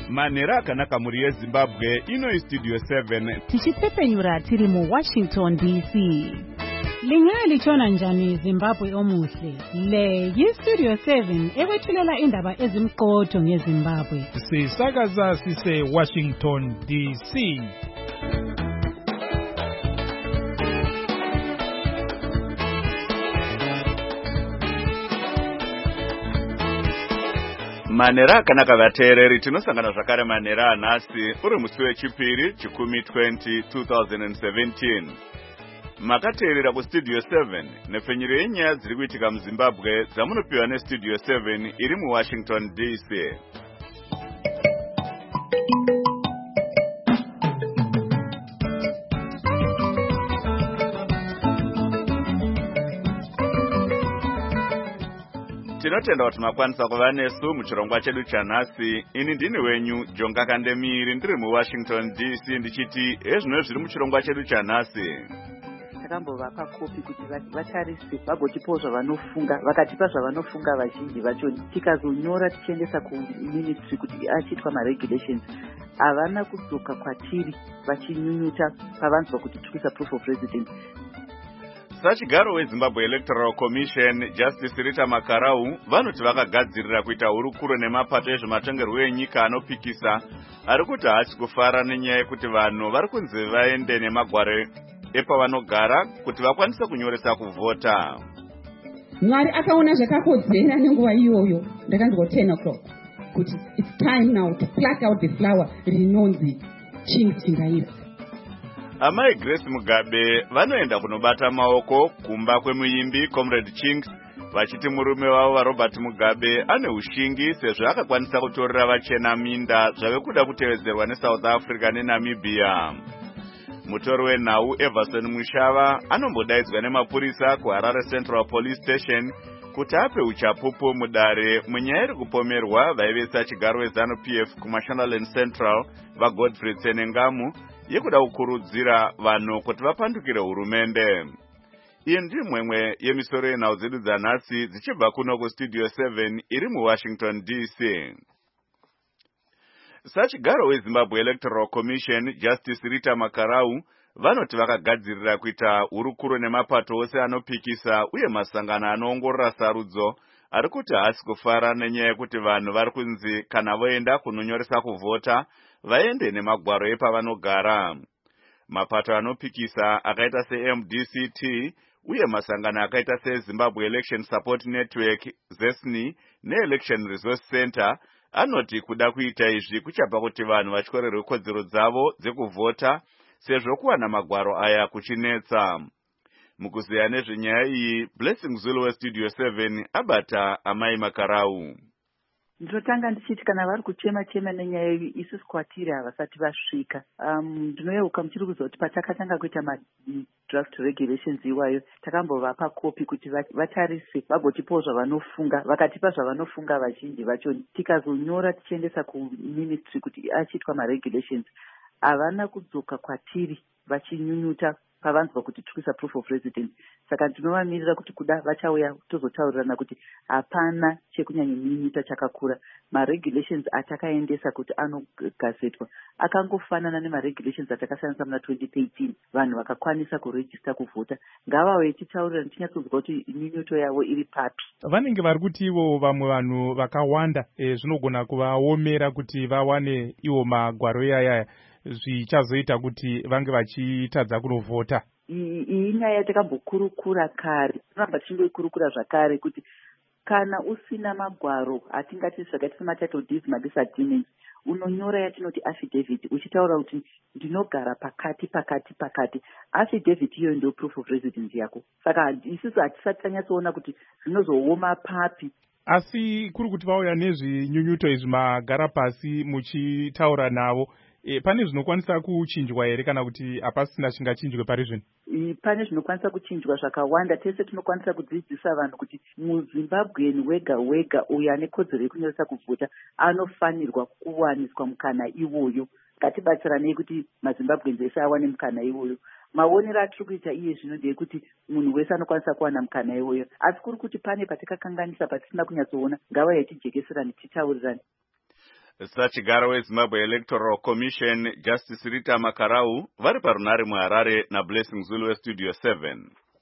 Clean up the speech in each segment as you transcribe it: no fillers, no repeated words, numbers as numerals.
manhero akanaka muri yeZimbabwe ino istudio 7 tichipfepenyura tiri muWashington DC. Lingalitshona njani Zimbabwe omuhle? Le yistudio 7 ekwethulela indaba ezimqotho ngeZimbabwe. Sisakaza sise Washington DC. manhero akanaka vateereri, tinosangana zvakare manhero anhasi uri musi wechipiri chikumi 2017. Makateerera kustudio 7 nepfenyuro yenyaya dziri kuitika muZimbabwe dzamunopiwa nestudio 7 iri muWashington DC. Tinotenda kuti makwanisa kuva nesu muchirongwa chedu chanhasi. Ini ndini wenyu Jonga Kandemiri, ndiri muWashington DC ndichiti ezvino zviri muchirongwa chedu chanhasi. Takambovapa kopi kuti vatarise vagotipawo zvavanofunga, vakatipa zvavanofunga vazhinji vacho tikazonyora tichiendesa kuministry kuti achiitwa maregulations havana kudzoka kwatiri vachinyunyuta pavanzwa kuti tikuisa proof of residence. Sachigaro weZimbabwe Electoral Commission Justice Rita Makarau vanoti vakagadzirira kuita hurukuro nemapato ezvematongerwo enyika anopikisa ari kuti haasi kufara nenyaya yekuti vanhu vari kunzi vaende nemagwaro epavanogara kuti vakwanise kunyoresa kuvhota. Mwari akaona zvakakodzera nenguva iyoyo ndakanzwa 10 o'clock kuti it's time now to pluck out the flower rinonzi Chingaira. Amai Grace Mugabe vanoenda kunobata maoko kumba kwemuimbi Comrade Chinks vachiti murume wavo vaRobert Mugabe ane ushingi sezvo akakwanisa kutorera vachena minda zvave kuda kutevedzerwa neSouth Africa neNamibia. Mutori wenhau Everson Mushava anombodaidzwa nemapurisa kuHarare Central Police Station kuti ape uchapupu mudare munyaya iri kupomerwa vaivesa chigaro weZANU-PF kuMashonaland Central vaGodfrey Tsenengamu yekuda kukurudzira vanhu kuti vapandukire hurumende. Iyi ndiri mwemwe yemisoro yenhau dzedu dzanhasi dzichibva kuno kustudio 7 iri muWashington DC. Sachigaro weZimbabwe Electoral Commission Justice Rita Makarau vanoti vakagadzirira kuita hurukuro nemapato ose anopikisa uye masangano anoongorora sarudzo ari kuti haasi kufara nenyaya yekuti vanhu vari kunzi kana voenda kunonyoresa kuvhota vaende nemagwaro epavanogara. Mapato anopikisa akaita seMDCT uye masangano akaita seZimbabwe Election Support Network ZESNI neElection Resource Center anoti kuda kuita izvi kuchapa kuti vanhu vatyorerwe kodzero dzavo dzekuvhota sezvo kuwana magwaro aya kuchinetsa. Mukuziya nezvenyaya iyi, Blessing Zulu westudio 7 abata amai Makarau. Ndinotanga ndichiti kana vari kuchema nenyaya iyi isusu kwatiri havasati vasvika. Ndinoyeuka muchiri kuziva kuti patakatanga kuita draft regulations iwayo takambovapa kopi kuti vatarise vagotipawo zvavanofunga, vakatipa zvavanofunga vazhinji vacho tikazonyora tichiendesa kuministry kuti achiitwa maregulations havana kudzoka kwatiri vachinyunyuta pavanzwa kuti tikuisa proof of residence. Saka ndinovamirira kuti kuda vachauya tozotaurirana kuti hapana chekunyanyanyunyuta chakakura. Maregulations atakaendesa kuti anogazetwa akangofanana nemaregulations atakashandisa muna 2013 vanhu vakakwanisa kuregister kuvhota. Ngavawe ichitaurira tichinyatsonzwa kuti nyunyuto yavo iri papi. Vanenge vari kuti ivo vamwe vanhu vakawanda zvinogona kuvaomera kuti vawane ivo magwaro yaya zvichazoita kuti vange vachitadza kunovhota. Iyi nyaya yatakambokurukura kare, tinoramba tichingoikurukura zvakare kuti kana usina magwaro atingati zvakaita sematitle deeds madisagreements unonyora yatinoti affidavit uchitaura kuti ndinogara pakati. Affidavit iyo ndio proof of residence yako. Saka isusu hatisati tanyatsoona kuti zvinozooma papi. Asi kuri kuti vauya nezvinyunyuto izvi magara pasi muchitaura navo, pane zvinokwanisa kuchinjwa here kana kuti hapasina chingachinjwe pari zvino? Pane zvinokwanisa kuchinjwa zvakawanda. Tese tinokwanisa kudzidzisa vanhu kuti muZimbabwean wega uyo ane kodzero yekunyoresa kuvhota anofanirwa kuwaniswa mukana iwoyo. Ngatibatsiranei kuti maZimbabweans ese awane mukana iwoyo. Maonero atiri kuita iye zvino ndeyekuti munhu wese anokwanisa kuwana mukana iwoyo. Asi kuri kuti pane patikakanganisa patisina kunyatsoona, ngavauye tijekeserane titaurirane. Sachigaro weZimbabwe Electoral Commission Justice Rita Makarau vari parunare muHarare naBlessing Zulu weStudio 7.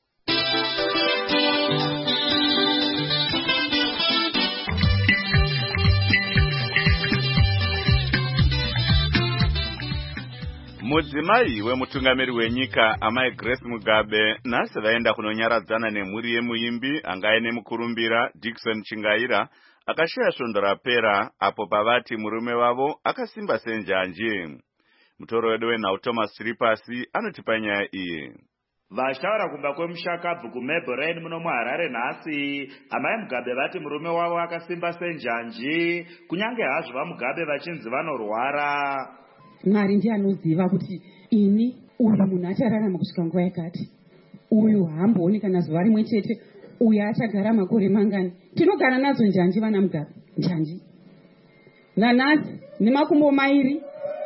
Mudzimai wemutungamiri wenyika amai Grace Mugabe nhasi vaenda kunonyaradzana nemhuri yemuimbi anga aine mukurumbira Dickson Chingaira akashaya svondo rapera apo pavati murume wavo akasimba senjanji. Mutoro wedu wenhau Thomas Chiripasi anotipa nyaya iyi. Vachitaura kumba kwemushakabvu kuMaryland muno muHarare nhasi, amai Mugabe vati murume wavo akasimba senjanji, kunyange hazvo vaMugabe vachinzi vanorwara. Mwari ndiye anoziva kuti ini uyu munhu achararama kusvika nguva yakati, uyu haambooni kana zuva rimwe chete, uyu achagara makore mangani. Tinogara nadzo njanji vana Mugabe, njanji nanhasi nemakumbo mairi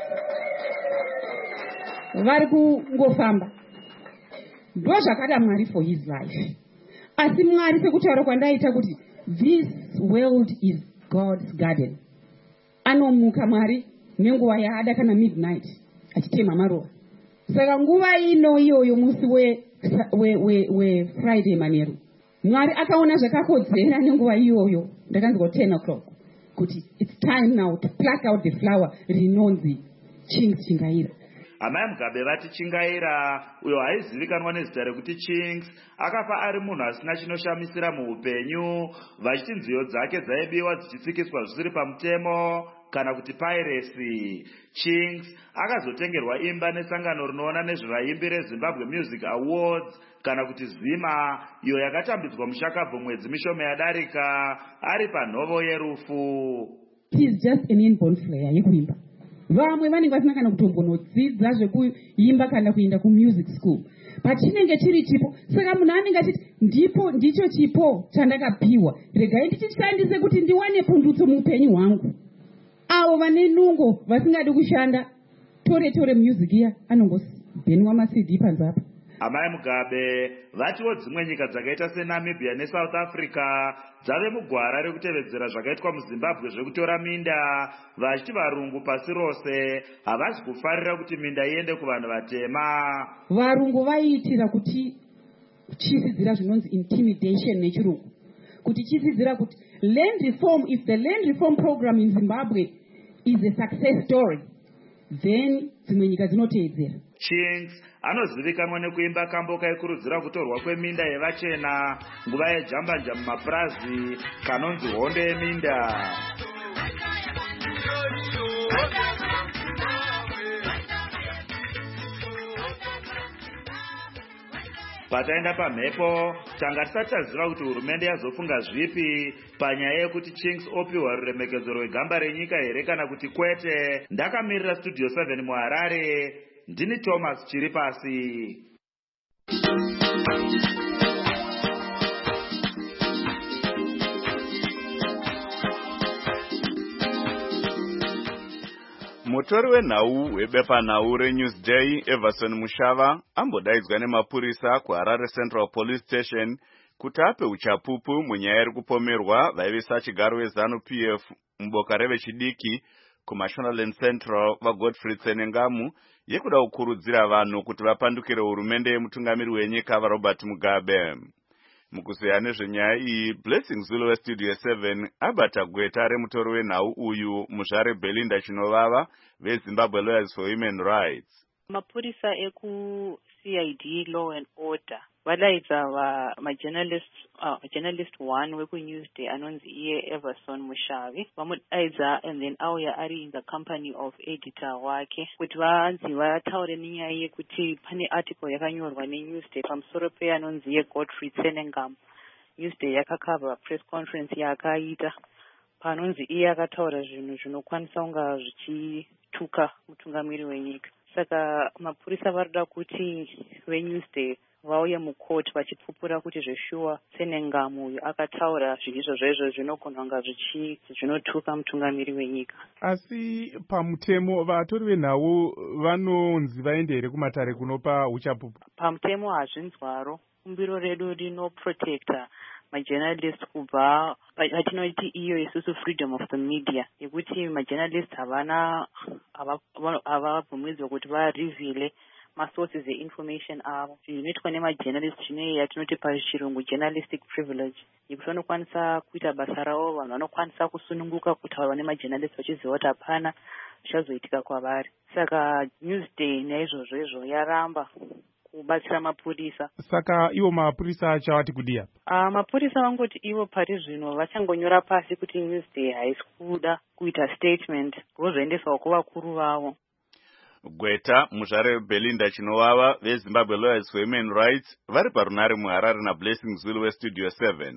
vari kungofamba. Ndo zvakada Mwari for his life. Asi Mwari sekutaura kwandaita kuti this world is God's garden, anomuka Mwari nenguva yaada kana midnight achitema maruva. Saka nguva ino iyoyo musi we Friday manheru, Mwari akaona zvakakodzera nenguva iyoyo, ndakanzwa 10 o'clock, kuti it's time now to pluck out the flower rinonzi Chinks Chingaira. Amai Mugabe vati Chingaira, uyo haizivikanwa nezita rekuti Chinks, akafa ari munhu asina chinoshamisira muupenyu, vachiti nziyo dzake dzaibiwa dzichitsikiswa zvisiri pamutemo kana kuti piracy. Chinks akazotengerwa imba nesangano rinoona nezvevaimbi reZimbabwe Music Awards kana kuti Zima, iyo yakatambidzwa mushakabvu mwedzi mishoma yadarika ari panhovo yerufu. He is just an inborn flair yekuimba. Vamwe vanenge vasina kana kutombonodzidza zvekuimba kana kuenda kumusic school, but chinenge chiri chipo. Saka munhu anenge achiti ndicho chipo chandakapiwa, regai ndichishandise kuti ndiwane pundutso muupenyu hwangu. Avo vane nungo vasingadi kushanda, tore music iya anongobhenwa maCD panzapa. Amai Mugabe vatiwo dzimwe nyika dzakaita seNamibia neSouth Africa dzave mugwara rekutevedzera zvakaitwa muZimbabwe zvekutora minda, vachiti varungu pasi rose havasi kufarira kuti minda iende kuvanhu vatema. Varungu vaiitira kuti chizidzira zvinonzi intimidation nechirungu, kuti chizidzira kuti land reform, if the land reform program in Zimbabwe is a success story, then dzimwe nyika dzinoteedzera. Chinks anozivikanwa nekuimba kambo kaikurudzira kutorwa kweminda yevachena nguva yejambanja mumapurazi kanonzi hondo yeminda. Pataenda pamhepo, tanga tisati taziva kuti hurumende yazofunga zvipi panyaya yekuti Chinks opiwa ruremekedzo rwegamba renyika here kana kuti kwete. Ndakamirira Studio 7 muHarare, ndini Thomas Chiripasi. Mutori wenhau webepanhau reNewsday Everson Mushava ambodaidzwa nemapurisa kuHarare Central Police Station kuti ape uchapupu munyaya iri kupomerwa vaive sachigaro weZANU-PF muboka revechidiki kuMashonaland Central vaGodfrey Tsenengamu yekuda kukurudzira vanhu kuti vapandukire hurumende yemutungamiri wenyika vaRobert Mugabe. Mukuzeya nezvenyaya iyi, Blessing Zulu weStudio 7 abata gweta remutori wenhau uyu muzvare Belinda Chinovava veZimbabwe Lawyers for Human Rights. Mapurisa eku-CID Law and Order vadaidza journalist 1 weku-Newsday anonzi iye Everson Mushavi, vamudaidza and then auya ari in the company of editor wake kuti vanzi vataure nenyaya yekuti pane article yakanyorwa neNewsday pamusoro peanonzi iye Godfrey Tsenengamu. Newsday yakakava press conference yaakaita panonzi iye akataura zvinhu zvinokwanisa kunga zvichituka mutungamiri wenyika. Saka mapurisa varida kuti veNewsday vauye mukoti vachipupura kuti zveshuwa Tsenengamu uyu akataura zvinhu zvezvo zvinogona kunga zvinotuka mutungamiri wenyika. Asi pamutemo vatori venhau vanonzi vaende here kumatare kunopa uchapupu? Pamutemo hazvinzwaro. Kumbiro redu rinoprotecta majournalist kubva patinoti iyo isusu freedom of the media yekuti majournalist havabvumidzwa kuti varevhile masources einformation avo. Zvinoitwa nemajournalist zvine yatinoti pachirungu journalistic privilege yekuti vanokwanisa kuita basa ravo, vanhu vanokwanisa kusununguka kutaura nemajournalist vachiziva kuti hapana zvichazoitika kwavari. Saka Newsday naizvozvo yaramba kubatsira mapurisa. Saka ivo mapurisa achavati kudia? Mapurisa vangoti ivo pari zvino vachangonyora pasi kuti Newsday haisi kuda kuita statement vozoendeswa kuvakuru vavo. Gweta muzvare Belinda Chinovava veZimbabwe Lawyers for Human Rights vari parunare muHarare naBlessing Zulu weStudio 7.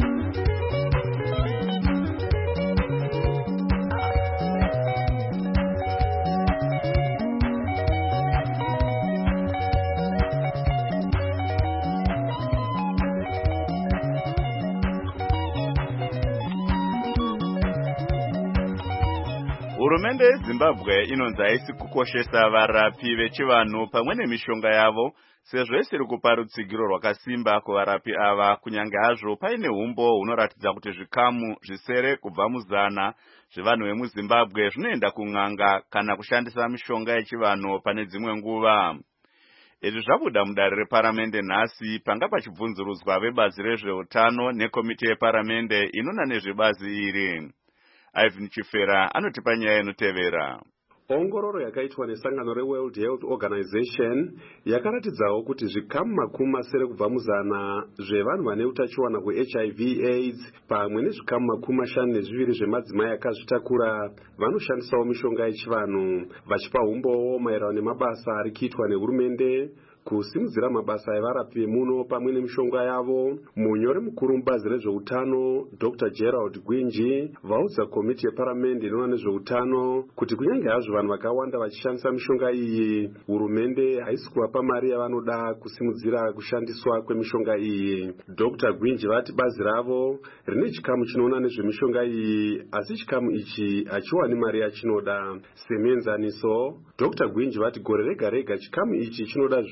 Hurumende yeZimbabwe inonzi haisi kukoshesa varapi vechivanhu pamwe nemishonga yavo sezvo isiri kupa rutsigiro rwakasimba kuvarapi ava, kunyange hazvo paine umbo hunoratidza kuti zvikamu zvisere kubva muzana zvevanhu vemuZimbabwe zvinoenda kun'anga kana kushandisa mishonga yechivanhu pane dzimwe nguva. Izvi zvabuda mudare reparamende nhasi panga pachibvunzurudzwa vebazi rezveutano nekomiti yeparamende inona nezvebazi iri. Ivan Chifera anotipa nyaya inotevera. Ongororo yakaitwa nesangano reWorld Health Organization yakaratidzawo kuti zvikamu makumi masere kubva muzana zvevanhu vane utachiwana hweHIV AIDS pamwe nezvikamu makumi mashanu nezviviri zvemadzimai akazvitakura vanoshandisawo mishonga yechivanhu, vachipa umbowo maererano nemabasa ari kuitwa nehurumende kusimudzira mabasa evarapi vemuno pamwe nemishonga yavo. Munyori mukuru mubazi rezveutano Dr. Gerald Gwinji vaudza komiti yeparamende inoona nezveutano kuti kunyange hazvo vanhu vakawanda vachishandisa mishonga iyi, hurumende haisi kuvapa mari yavanoda kusimudzira kushandiswa kwemishonga iyi. Dr. Gwinji vati bazi ravo rine chikamu chinoona nezvemishonga iyi, asi chikamu ichi hachiwani mari yachinoda. Semuenzaniso, Dr. Gwinji vati gore rega rega chikamu ichi chinoda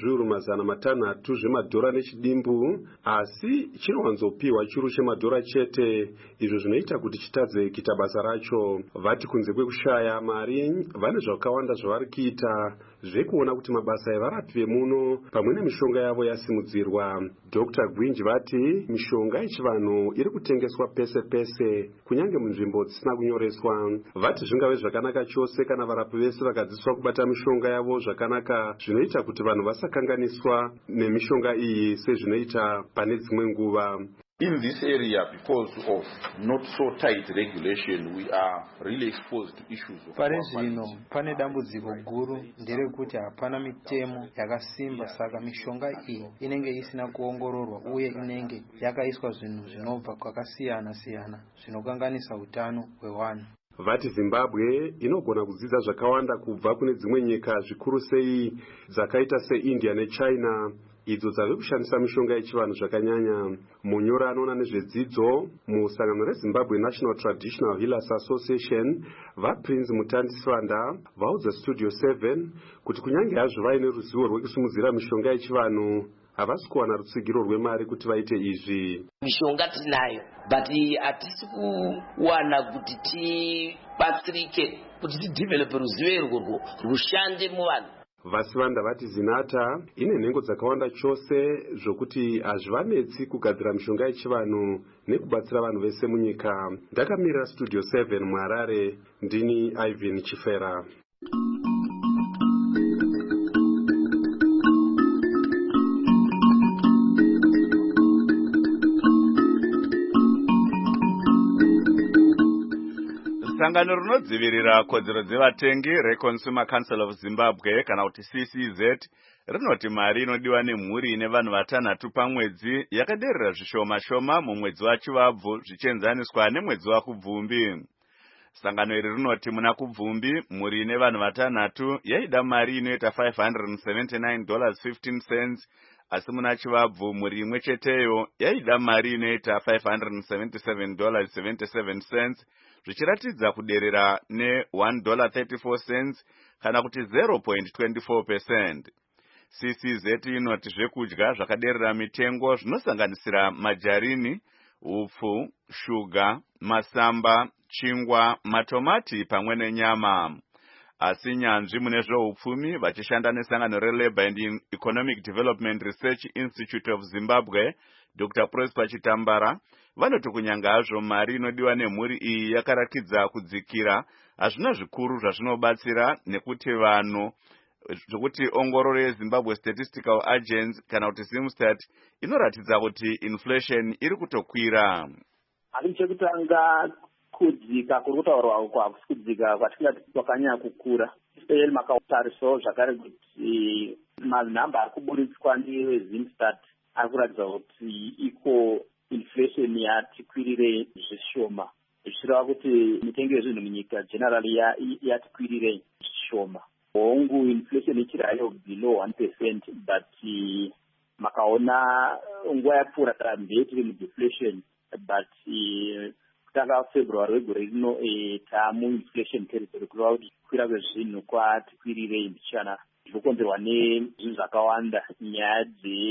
$600 zvemadhora nechidimbu, asi chinowanzopiwa churu chemadhora chete, izvo zvinoita kuti chitadze kuita basa racho. Vati kunze kwekushaya mari vane zvakawanda zvavari kuita zvekuona kuti mabasa evarapi vemuno pamwe nemishonga yavo yasimudzirwa. Dr. Gwinji vati mishonga yechivanhu iri kutengeswa pese pese kunyange munzvimbo dzisina kunyoreswa. Vati zvingave zvakanaka chose kana varapi vese vakadziswa kubata mishonga yavo zvakanaka, zvinoita kuti vanhu vasakanganiswa nemishonga iyi sezvinoita pane dzimwe nguva. In this area, because of not so tight regulation, we are really exposed to issues of pare zvino pane dambudziko guru nderekuti hapana mitemo yakasimba, saka mishonga iyi inenge isina kuongororwa uye inenge yakaiswa zvinhu zvinobva kwakasiyana siyana zvinokanganisa utano hwevanhu. Vati Zimbabwe inogona kudzidza zvakawanda kubva kune dzimwe nyika zvikuru sei dzakaita seIndia neChina idzo dzave kushandisa mishonga yechivanhu zvakanyanya. Munyori anoona nezvedzidzo musangano reZimbabwe National Traditional Healers Association vaPrince Mutandisvanda vaudza Studio 7 kuti kunyange hazvo vaine ruzivo rwekusimudzira mishonga yechivanhu havasi kuwana rutsigiro rwemari kuti vaite izvi. Mishonga tinayo but hatisi kuwana kuti tibatsirike kuti tidevelope ruzivo irworwo rushande muvanhu. Vasivanda vati Zinata ine nhengo dzakawanda chose zvokuti hazvivanetsi kugadzira mishonga yechivanhu nekubatsira vanhu vese munyika. Ndakamirira Studio 7 muHarare, ndini Ivan Chifera. Sangano rinodzivirira kodzero dzevatengi reConsumer Council of Zimbabwe kana kuti CCZ rinoti mari inodiwa nemhuri ine vanhu vatanhatu pamwedzi yakaderera zvishoma shoma mumwedzi waChivabvu zvichienzaniswa nemwedzi waKubvumbi. Sangano iri rinoti muna Kubvumbi mhuri ine vanhu vatanhatu yaida mari inoita $579.15, asi muna Chivabvu mhuri imwe cheteyo yaida mari inoita $577.77, zvichiratidza kuderera ne$1.34 kana kuti 0.24%. CCZ inoti zvekudya zvakaderera mitengo zvinosanganisira majarini, upfu, shuga, masamba, chingwa, matomati pamwe nenyama. Asi nyanzvi mune zveupfumi vachishanda nesangano reLabour and Economic Development Research Institute of Zimbabwe, Dr. Prosper Chitambara, vanoti kunyanga hazvo mari inodiwa nemhuri iyi yakaratidza kudzikira, hazvina zvikuru zvazvinobatsira nekuti vanhu zvokuti ongororo yeZimbabwe Statistical Agency kana kuti Zimstat inoratidza kuti inflation iri kutokwira. Asi chekutanga kudzika kuri kutaurwa kwakusi kudzika kwatingati kwakanyanya kukura, especially makatariswa zvakare kuti manhamba ari kuburitswa neweZimstat ari kuratidza kuti iko inflation yati kwirire zvishoma, zvichireva kuti mitengo yezvinhu munyika generally yati kwirire zvishoma. Hongu inflation ichirayo below 1%, but makaona nguva yapfuura tambe tiri mudeflation, but kutanga February wegore rino tamu-inflation territory kureva kuti kukwira kwezvinhu kwati kwirirei mbichana zvinokonzerwa nezvinhu zvakawanda, nyaya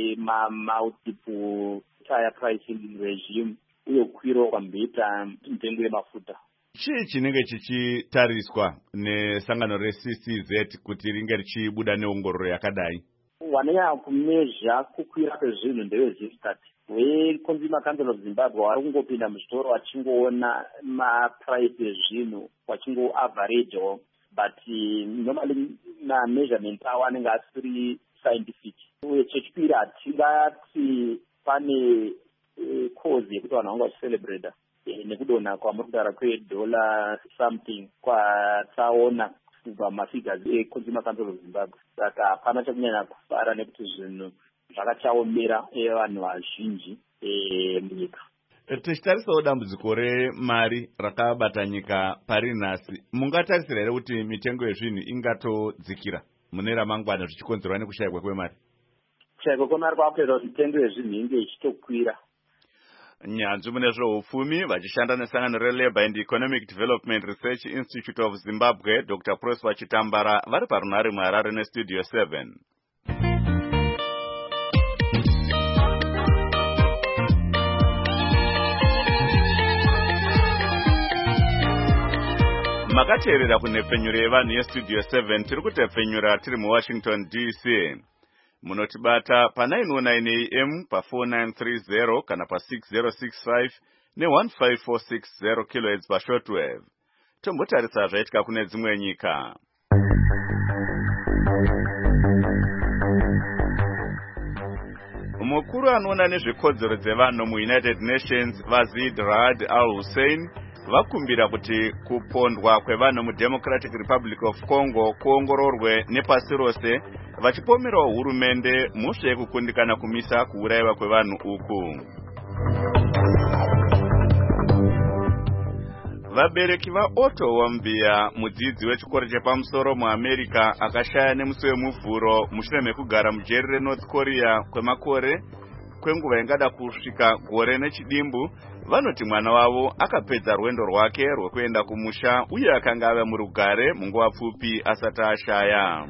dzemamultiple tire pricing regime uye kukwirawo kwamboita mitengo yemafuta. Chii chinenge chichitariswa nesangano reCCZ kuti ringe richibuda neongororo yakadai? Wanenya kumezha kukwira kwezvinhu ndeweZimstat. WeConsumer Council of Zimbabwe wari kungopinda muzvitoro wachingoona maprice ezvinhu wachingoaveragewo, but normally measurement awo anenge asiri scientific. Uye chechipiri hatingati pane cause yekuti vanhu vanga vachicelebrata nekudonha kwamuri kutaura kweDollar something kwataona kubva mafigures eConsumer Council of Zimbabwe. Saka hapana chakunyanya kufara nekuti zvinhu zvakachaomera vanhu vazhinji munyika. Tichitarisawo dambudziko remari rakabata nyika pari nhasi, mungatarisira here kuti mitengo yezvinhu ingatodzikira mune ramangwana zvichikonzerwa nekushayikwa kwemari? Kushayikwa kwemari kwakutoita kuti mitengo yezvinhu inge ichitokwira. Nyanzvi mune zveupfumi vachishanda nesangano reLabour and Economic Development Research Institute of Zimbabwe, Dr. Prosper Chitambara, vari parunhare muHarare neStudio 7. Makateerera kunhepfenyuro yevanhu yeStudio 7, tiri kutepfenyura tiri muWashington DC. Munotibata pa 909 AM pa 4930 kana pa 6065 ne15460 kHz pa shortwave. Tombotarisa zvaitika kune dzimwe nyika. Mukuru anoona nezvekodzero dzevanhu muUnited Nations Vazid Raad Al Hussein vakumbira kuti kupondwa kwevanhu muDemocratic Republic of Congo kuongororwe nepasi rose, vachipomerawo hurumende mushe yekukundikana kumisa kuurayiwa kwevanhu uku. Vabereki vaOtto Wambia, mudzidzi wechikoro chepamusoro muAmerica, akashaya nemusi wemuvhuro mushure mekugara mujeri reNorth Korea kwemakore kwenguva ingada kusvika gore nechidimbu, vanoti mwana wavo akapedza rwendo rwake rwekuenda kumusha uye akanga ava murugare munguva pfupi asati ashaya.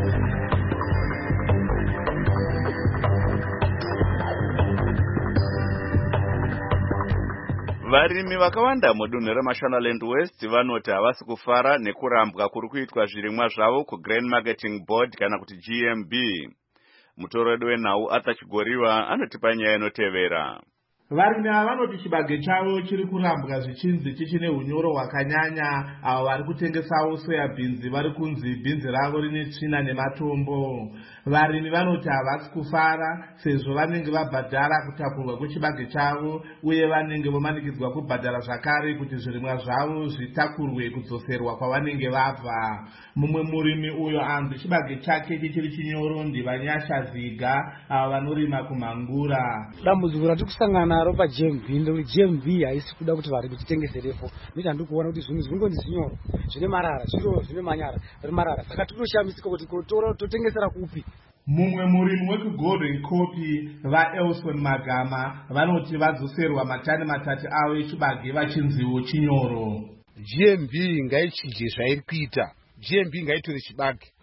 Varimi vakawanda mudunhu reMashonaland West vanoti havasi kufara nekurambwa kuri kuitwa zvirimwa zvavo kuGrain Marketing Board kana kuti GMB. Mutoredo wenhau Arthur Chigoriwa anotipa nyaya inotevera. Varimi vanoti chibage chavo chiri kurambwa zvichinzi chichine unyoro hwakanyanya. Avo vari kutengesawo soya beans vari kunzi bhinzi ravo rine tsvina nematombo. Varimi vanoti havasi kufara sezvo vanenge vabhadhara kutakurwa kwechibage chavo uye vanenge vomanikidzwa kubhadhara zvakare kuti zvirimwa zvavo zvitakurwe kudzoserwa kwavanenge vabva. Mumwe murimi uyo anzi chibage chake chichiri chinyoro ndiVanyasha Ziga, avo vanorima kuMangura. Dambudziko ratiri kusangana naro paGMB ndekuti GMB haisi kuda kuti varimi titengeserepo. Nekuti handiri kuona kuti zvinhu zvinongoni zinyoro zvine marara, zviro zvine manyara marara. Saka tinoshamisika kuti totengesera kupi. Mumwe murimi wekuGolden Copy vaElson Magama vanoti vadzoserwa matani matatu avo echibage vachinziwo chinyoro. GMB ngaichije zvairi kuita. GMB ngaitore chibage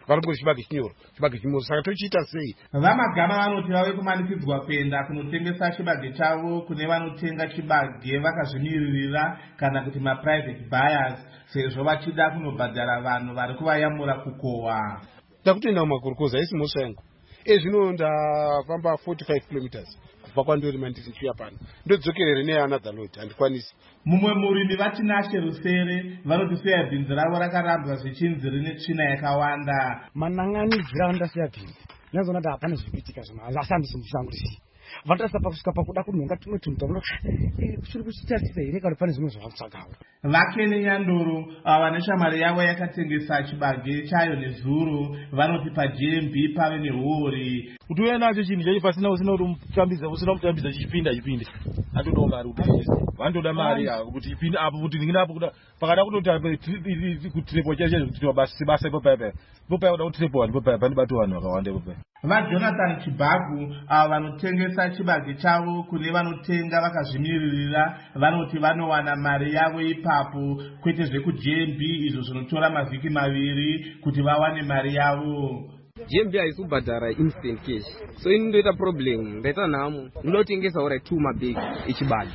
vanongoti chibage chinyoro saka tochiita sei? Vamagama vanoti vave kumanikidzwa kuenda kunotengesa chibage chavo kune vanotenga chibage vakazvimiririra kana kuti maprivate buyers, sezvo vachida kunobhadhara vanhu vari kuvayamura kukohwa. Ndakutoenda kumakurukoza isi mhosva yangu ezvino ndafamba 45 kilometers kubva kwandorima ndirichiuya pano ndodzokerere neanother load handikwanisi. Mumwe murimi vatinashe Rusere vanoti soya bhinzi ravo rakarambwa zvichinzi rine tsvina yakawanda. Mananganidzira andasiya bhinzi ndinazona kuti hapana zvikuitika zvino asi handisimbisangurisi vanotasa pakusvika pakuda kunhonga tumwe tunhu tamuno kuchiri kuchitarisa here kana pane zvimwe zvavakutsvagawo. Vakene Nyandoro vane shamari yavo yakatengesa chibage chayo nezuro vanoti paGMB pave nehuori kuti uye nacho chinhu chacho pasina usina kutambidza chipinde atodawo mari vandoda mari kuti ipinde apo kuti ndinginapo kuda pakada kutoti kutrepo chacho kuti basa ipo paipa kuda kutrepo vanhu paipa panibata vanhu vakawanda ipo paipa. VaJonathan Chibagu vanotengesa chibage chavo kune vanotenga vakazvimiririra vanoti vanowana mari yavo ipapo kwete zvekuGMB izvo zvinotora mavhiki maviri kuti vawane mari yavo. GMB haisi kubhadhara instant cash, so inondoita problem. Ndaita nhamo ndinotengesa ora 2 mabag echibage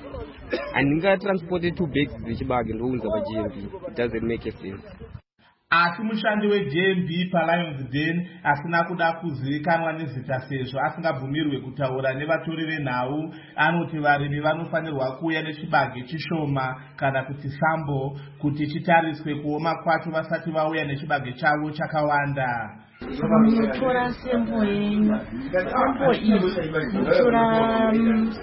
handingatransporte 2 bags dzechibage ndounza paGMB. It doesn't make a sense. Asi mushandi weGMB paLions Den asina kuda kuzivikanwa nezita sezvo asingabvumirwe kutaura nevatori venhau anoti varimi vanofanirwa kuuya nechibage chishoma kana kuti sambo kuti chitariswe kuoma kwacho vasati vauya nechibage chavo chakawanda. Mutora sembo yenyu sembo iyi mutora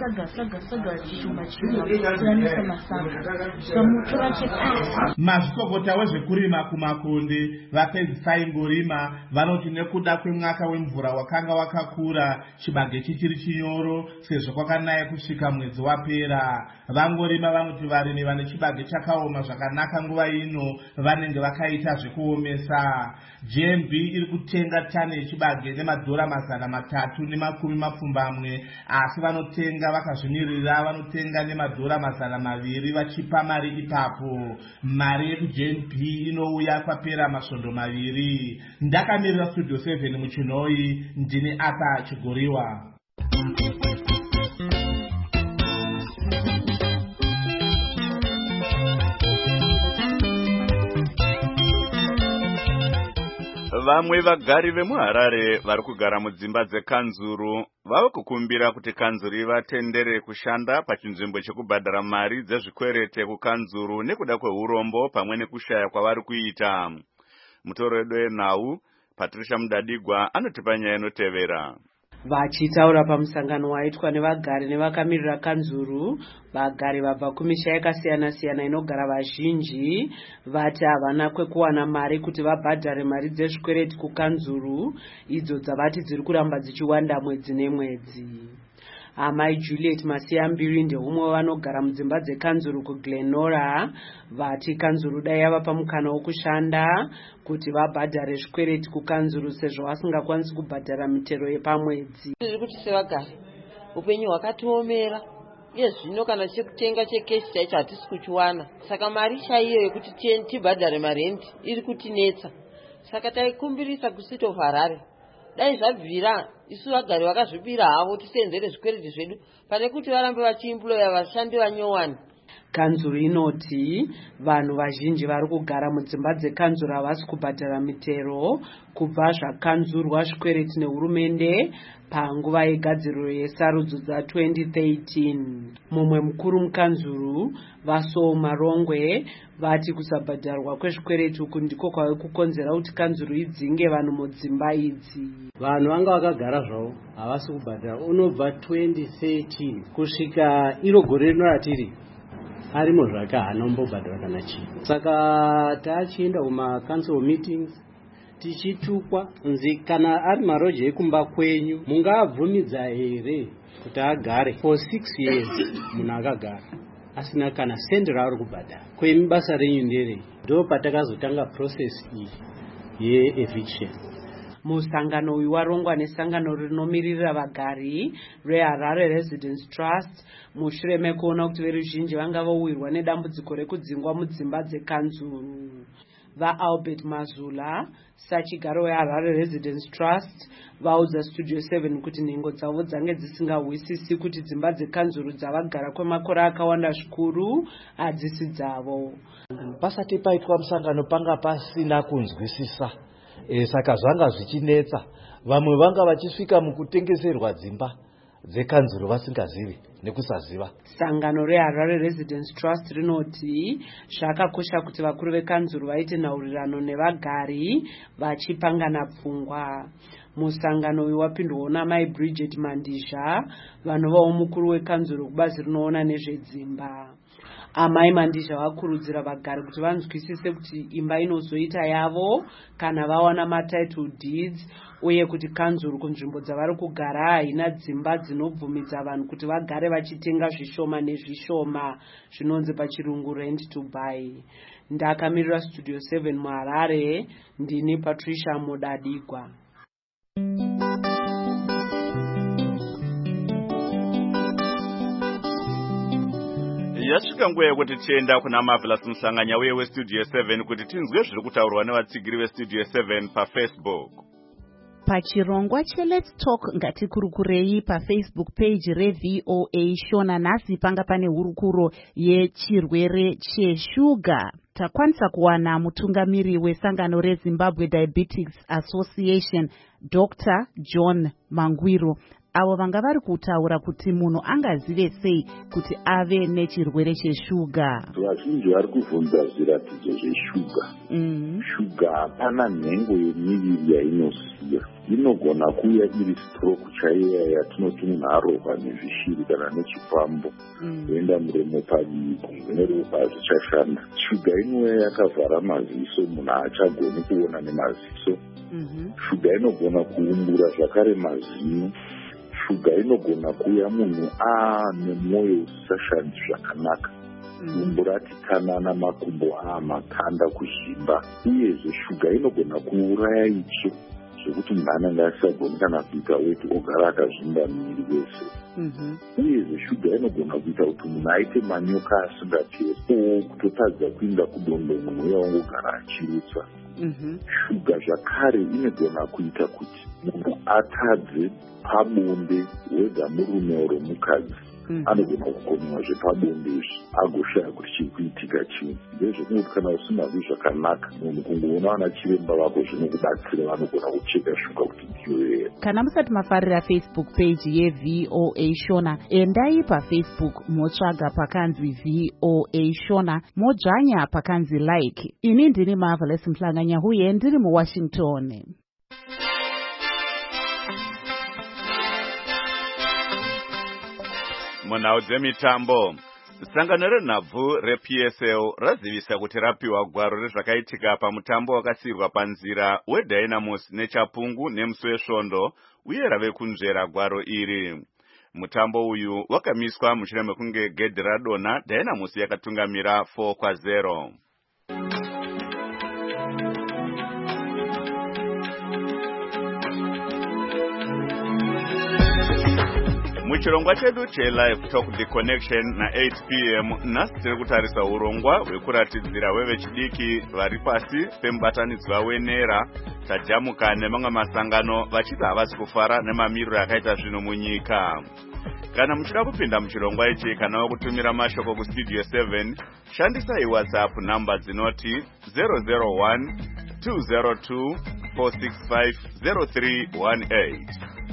saga chishoma kusanisa masaga samutora chekasi. Mazvikokota wezvekurima kumakonde vapedzisa ingorima vanoti nekuda kwemwaka wemvura wakanga wakakura chibage chichiri chinyoro sezvo kwakanaya kusvika mwedzi wapera. Vangorima vanoti varimi vane chibage chakaoma zvakanaka nguva ino vanenge vakaita zvekuomesa. GMB iri kutenga tani yechibage nemadhora 320 asi vanotenga vakazvimirira vanotenga nemadhora 200 vachipa mari ipapo. Mari yekuGMB inouya kwapera masvondo 2. Ndakamirira Studio 7 muChinoi ndine Ata Chigoriwa. Vamwe vagari vemuHarare vari kugara mudzimba dzekanzuru vava kukumbira kuti kanzuru ivatendere kushanda pachinzvimbo chekubhadhara mari dzezvikwerete kukanzuru nekuda kweurombo pamwe nekushaya kwavari kuita. Mutoro wedu wenhau Patricia Mudadigwa anotipa nyaya inotevera. Vachitaura pamusangano waitwa nevagari nevakamirira kanzuru, vagari vabva kumisha yakasiyana-siyana inogara vazhinji vati havana kwekuwana mari kuti vabhadhare mari dzezvikwereti kukanzuru idzo dzavati dziri kuramba dzichiwanda mwedzi nemwedzi. Amai Juliet Masiyambiri ndeumwe vanogara mudzimba dzekanzuru kuGlenora vati kanzuru dai yava pamukana wokushanda kuti vabhadhare zvikwereti kukanzuru sezvo vasingakwanisi kubhadhara mitero yepamwedzi. Tiri kuti sevagari upenyu hwakatiomera uye zvino kana chekutenga chekeshi chaicho hatisi kuchiwana, saka mari chaiyo yekuti tibhadhare marendi iri kutinetsa. Saka taikumbirisa kuCity of Harare dai zvabvira isu vagari vakazvipira havo tisenzere zvikwereti zvedu pane kuti varambe vachiimploya vashandi vanyowani. Kanzuru inoti vanhu vazhinji vari kugara mudzimba dzekanzuru havasi kubhadhara mitero kubva zvakanzurwa zvikwereti nehurumende panguva yegadziriro yesarudzo dza2013. Mumwe mukuru mukanzuru Vasoma Rongwe vati kusabhadharwa kwezvikwereti uku ndiko kwave kukonzera kuti kanzuru idzinge vanhu mudzimba idzi. Vanhu vanga vakagara zvavo havasi kubhadhara unobva 2013 kusvika iro gore rino ratiri arimo zvake haanombobhadhara kana chinhu. Saka tachienda kuma-council meetings tichitukwa nzi kana ari maroja ekumba kwenyu mungaabvumidza here kuti agare for 6 years. Munhu akagara asina kana sendi raari kubhadhara kwemi basa renyu nderei. Ndo patakazotanga process iyi ye-eviction. Musangano uyu warongwa nesangano rinomirira vagari reHarare Residence Trust mushure mekuona kuti veruzhinji vanga vowirwa nedambudziko rekudzingwa mudzimba dzekanzuru. vaAlbert Mazula, sachigaro weHarare Residence Trust, vaudza Studio 7 kuti nhengo dzavo dzange dzisingahwisisi kuti dzimba dzekanzuru dzavagara kwemakore akawanda zvikuru hadzisi dzavo. Pasati paitwa musangano panga pasina kunzwisisa, saka zvanga zvichinetsa. Vamwe vanga vachisvika mukutengeserwa dzimba dzekanzuru vasingazivi nekusaziva. Sangano reHarare Residence Trust rinoti zvakakosha kuti vakuru vekanzuru vaite nhaurirano nevagari vachipangana pfungwa. Musangano uyu wapindwawo naMai Bridget Mandizha, vanovawo mukuru wekanzuru kubazi rinoona nezvedzimba. Amai Mandizha vakurudzira vagari kuti vanzwisise kuti imba inozoita yavo kana vawana matitle deeds, uye kuti kanzuru kunzvimbo dzavari kugara haina dzimba dzinobvumidza vanhu kuti vagare vachitenga zvishoma nezvishoma, zvinonzi pachirungu rent to buy. Ndakamirira Studio 7 muHarare, ndini Patricia Mudadigwa. Yasvika nguva yekuti tienda kuna Marvelous Musanganya uye weStudio 7 kuti tinzwe zviri kutaurwa nevatsigiri veStudio 7 paFacebook. Pachirongwa cheLet's Talk ngatikurukurei paFacebook page reVOA Shona, nhasi panga pane hurukuro yechirwere cheshuga. Takwanisa kuwana mutungamiri wesangano reZimbabwe Diabetics Association, Dr. John Mangwiro, avo vanga vari kutaura kuti munhu angazive sei kuti ave nechirwere cheshuga. Vazhinji vari kuvhunza zviratidzo zveshuga. Shuga hapana nhengo yemiviri yainosiya. Inogona kuuya iri stroke chaiya yatinoti munhu arohwa nezvishiri kana nechipambo, yoenda muremo padivi neropa hazvichashanda. Shuga inouya yakavhara maziso, munhu haachagoni kuona nemaziso. Shuga inogona kuumbura zvakare mazino. Shuga inogona kuuya munhu nemwoyo usisashandi zvakanaka, dumbu ratitanana, makumbo makanda kuzvimba. Uyezve shuga inogona kuuraya itsvo zvekuti munhu anenge asisagoni kana kuita weti, ogara akazvimba muviri wese. Uyezve shuga inogona kuita kuti munhu aite manyoka asingaperi, kutotadza kuinda kudondo, munhu uya wangogara achirutsa. Shuga zvakare inogona kuita kuti munhu atadze pabonde, wega murume oro mukadzi, anogona kukomiwa zvepabonde izvi agoshaya kuti chiri kuitika chii. Ndezvekuti kana usingavi zvakanaka, munhu kungoona ana chiremba vako zvinokubatsira, vanogona kucheka shuga kuti ndiyo here. Kana musati mafarira Facebook page yeVOA Shona, endai paFacebook motsvaga pakanzi VOA Shona, modzvanya pakanzi like. Ini ndini Marvelous Musanganya uye ndiri muWashington. Munhau dzemitambo, sangano renhabvu rePSL razivisa kuti rapiwa gwaro rezvakaitika pamutambo wakasiyirwa panzira weDynamos neChapungu nemusi wesvondo, uye rave kunzvera gwaro iri. Mutambo uyu wakamiswa mushure mekunge gedhi radonha, Dynamos yakatungamira 4-0. Muchirongwa chedu cheLive Talk The Connection na 8 p.m. nhasi tiri kutarisa urongwa hwekuratidzira vevechidiki vari pasi pemubatanidzwa wenera tajamuka nemamwe masangano vachiti havasi kufara nemamiriro akaita zvinhu munyika. Kana muchida kupinda muchirongwa ichi kana wakutumira mashoko kuStudio 7, shandisai WhatsApp namba dzinoti 001 202 465 0318.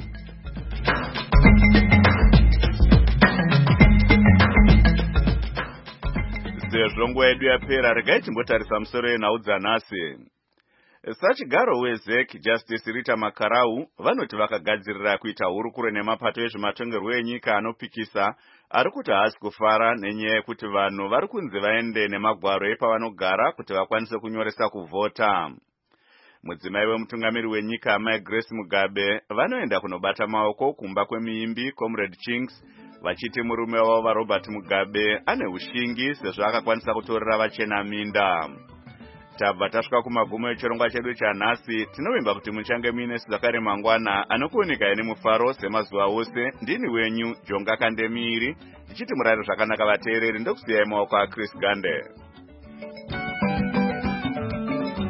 Sezvo nguva yedu yapera, regai timbotarisa musoro yenhau dzanhasi. Sachigaro weZEC Justice Rita Makarau vanoti vakagadzirira kuita hurukuro nemapato ezvematongerwo enyika anopikisa ari kuti haasi kufara nenyaya yekuti vanhu vari kunzi vaende nemagwaro epavanogara kuti vakwanise kunyoresa kuvhota. Mudzimai wemutungamiri wenyika Amai Grace Mugabe vanoenda kunobata maoko kumba kwemiimbi Comrade Chinks, vachiti murume wavo Robert Mugabe ane ushingi sezvo akakwanisa kutorera vachena minda. Tabva tasvika kumagumo echirongwa chedu chanhasi. Tinovimba kuti muchange muine Zakare Mangwana anokuoneka nemufaro semazuva ose. Ndini wenyu Jonga Kandemiri, ndichiti murare zvakanaka vateereri, ndokusiyai maoko aChris Gande.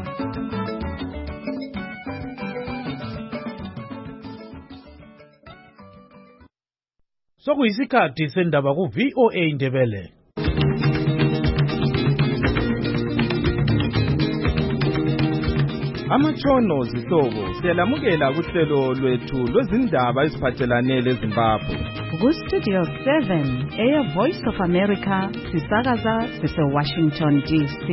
Sekuyisikhathi sendaba ku VOA Indebele. Amatshono zihlobo siyalamukela kuhlelo lwethu lwezindaba eziphathelane leZimbabwe. Ku-Studio 7 Air Voice of America sisakaza sise-Washington DC.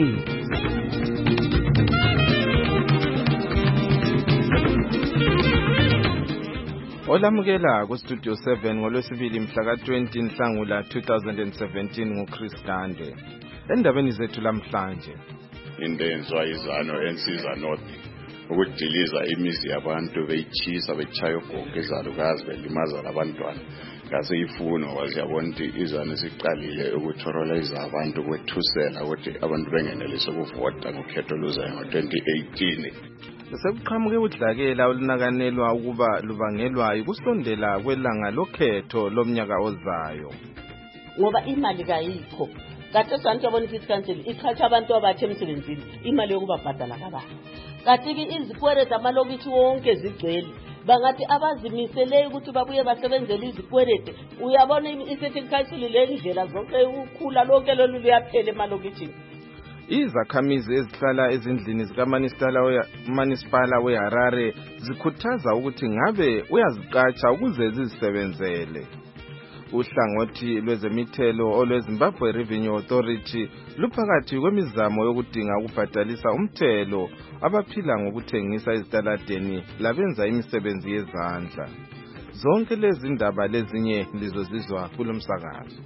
Olamukela ku-Studio 7 ngolwesibili mhla ka-20 Nhlangula 2017 nguChris Gande. Endabeni zethu lamhlanje. Into yenziwa izano ensiza North ukudiliza imizi yabantu beyitshisa betshaya ugogo ezalukazi belimaza labantwana ngase ifuno waziyabona ukuthi izano siqalile ukuthorolaiza abantu kwethusela ukuthi abantu bengenelise ukuvota ngokhetho luzayo ngo-2018. Sekuqhamuke udlakela olunakanelwa ukuba lubangelwa ukusondela kwelanga lokhetho lomnyaka ozayo. Ngoba imali kayikho. Kade santi yabona City Council ichacha abantu abathe emsebenzini imali yokubabhadala kabantu. Kanti izikweleti amalokithi wonke zigcwele. Bangathi abazimiseleyo ukuthi babuye basebenzele izikweleti. Uyabona iCity Council lendlela zonke ukhula lonke lolu liyaphela emalokithini. Izakhamizi ezihlala ezindlini zikaManisipala weHarare zikhuthaza ukuthi ngabe uyaziqatsha ukuze zizisebenzele. Uhlangothi lwezemithelo olweZimbabwe Revenue Authority luphakathi kwemizamo yokudinga ukubhadalisa umthelo abaphila ngokuthengisa ezitaladeni labenza imisebenzi yezandla. Zonke lezi ndaba lezinye lizozizwa kulomsakazo.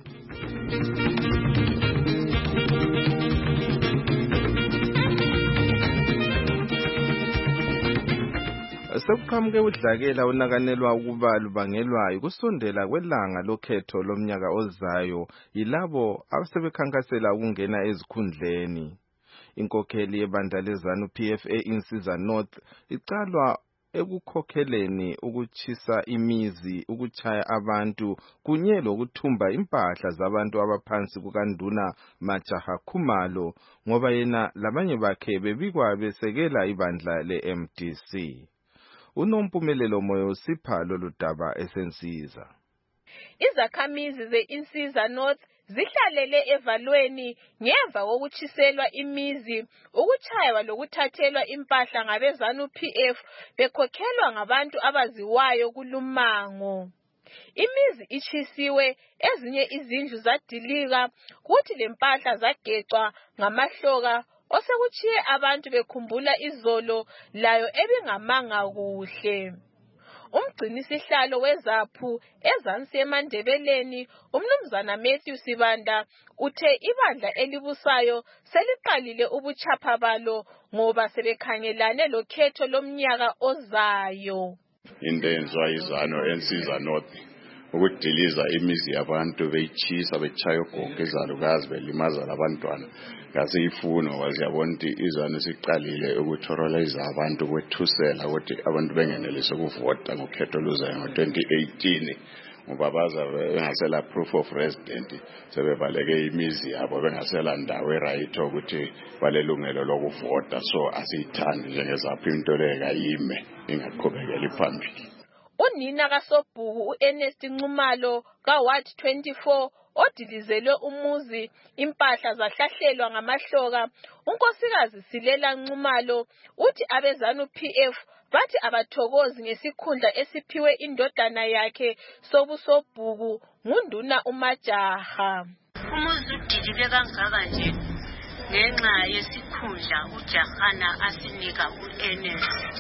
Sekuqhamuke udlakela unakanelwa ukuba lubangelwa ukusondela kwelanga lokhetho lomnyaka ozayo yilabo abasebekhankasela ukungena ezikhundleni. Inkokheli yebandla lezanu PFA Insiza North icalwa ekukhokheleni ukutshisa imizi, ukutshaya abantu kunye lokuthumba impahla zabantu abaphansi kukaNduna Majaha Khumalo ngoba yena labanye bakhe bebikwa besekela ibandla leMDC. Unompumelelo moyo sipha lolu daba esensiza. Izakhamizi ze-Insiza North zihlalele evalweni ngemva kokutshiselwa imizi, ukutshaywa lokuthathelwa impahla ngabezanu PF bekhokhelwa ngabantu abaziwayo kulumango. Imizi ichisiwe, ezinye izindlu zadilika, kuthi lempahla zagecwa ngamahloka osekuchiye abantu bekhumbula izolo layo ebingamanga kuhle. Umgcinisihlalo wezaphu ezansi eMandebeleni umnumzana Matthew Sibanda uthe ibandla elibusayo seliqalile ubuchapha balo ngoba sebekhangelane lokhetho lomnyaka ozayo. Into yenziwa izano ensiza North ukudiliza imizi yabantu beyitshisa betshaya ugogo ezalukazi belimaza labantwana ngase ifuno waziyabona ukuthi izano siqalile ukuthorolaiza abantu kwethusela ukuthi abantu bengenelise ukuvota ngokhetho luzayo ngo-2018 ngoba baza bengasela proof of resident sebevaleke imizi yabo bengasela ndawo erayithi ukuthi balelungelo lokuvota. So asiyithandi njengezapho into leyo kayime ingaqhubekeli phambili. Unina kaSobhuku uErnest Ncumalo kaWard 24 odilizelwe umuzi, impahla zahlahlelwa ngamahloka. Unkosikazi Silela Ncumalo uthi abezanu PF bathi abathokozi ngesikhundla esiphiwe indodana yakhe sobusobhuku nguNduna uMajaha. Umuzi udilike kangaka nje ngenxa yesikhundla uJahana asinika uErnest.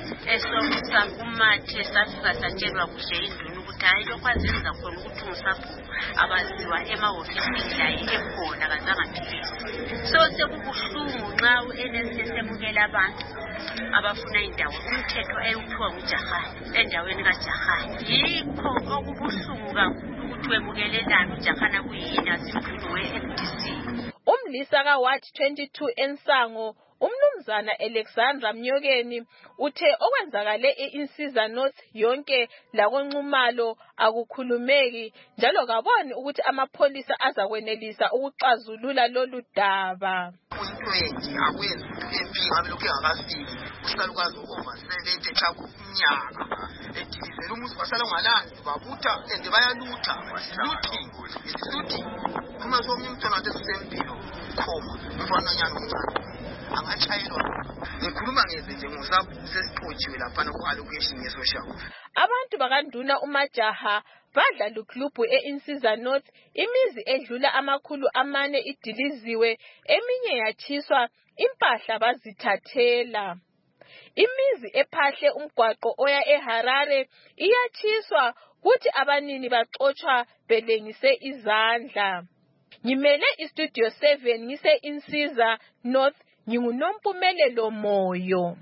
Esokusa kumathe safika satshelwa kuhle induna ukuthi hayi lokho azenza khona ukuthi ungisapho abaziwa emahofisini la ekhona kazangaphilisi. So sekubuhlungu nxa uErnest esemukela abantu abafuna indawo umthetho eyuphiwa nguJahana endaweni kaJahana. Yikho okubuhlungu kakhulu ukuthi wemukelelana uJahana kuyini asimkhulu we-MDC. Umlisa kaWard 22 Ensango Umnumzana Alexandra Mnyokeni uthe okwenzakale eInsiza North yonke lakonxumalo akukhulumeki njalo kaboni ukuthi amapholisa azakwenelisa ukuxazulula lolu daba. Untwengi akwenzi MP ngabe lokhu engakafiki usalukazi over 70 chaku umnyaka edilizela umuzi basala ngalazi babutha and bayalutha looting uma somnye umntwana wasempilo khoma umfana nyana omncane angachayelwa ngikhuluma ngeze nje ngosabu sesixotshiwe lapha ku-allocation ye-social. Abantu bakanduna uMajaha badla luklubhu eInsiza North imizi edlula 400 idiliziwe eminye yatshiswa impahla bazithathela. Imizi ephahle umgwaqo oya eHarare iyatshiswa kuthi abanini baxoxwa belengise izandla. Ngimele iStudio 7 ngise Insiza North nginguNompumelelo Moyo.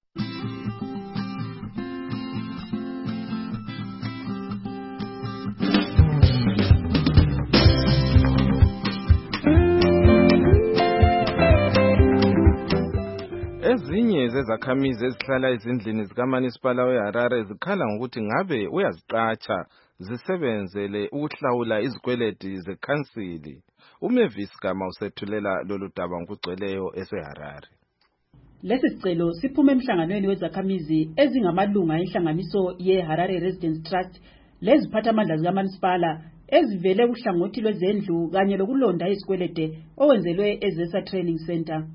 Ezinye zezakhamizi ezihlala ezindlini zikaManisipala weHarare zikhala ngokuthi ngabe uyaziqatsha zisebenzele ukuhlawula izikweleti zekhansili. uMavis Gama usethulela lolu daba ngokugcweleyo eseHarare. Lesi sicelo siphuma emhlanganweni wezakhamizi ezingamalunga enhlanganiso yeHarare Residents Trust leziphathamandla zikaManisipala ezivele kuhlangothi lwezendlu kanye lokulonda izikwelete owenzelwe eZesa Training Center.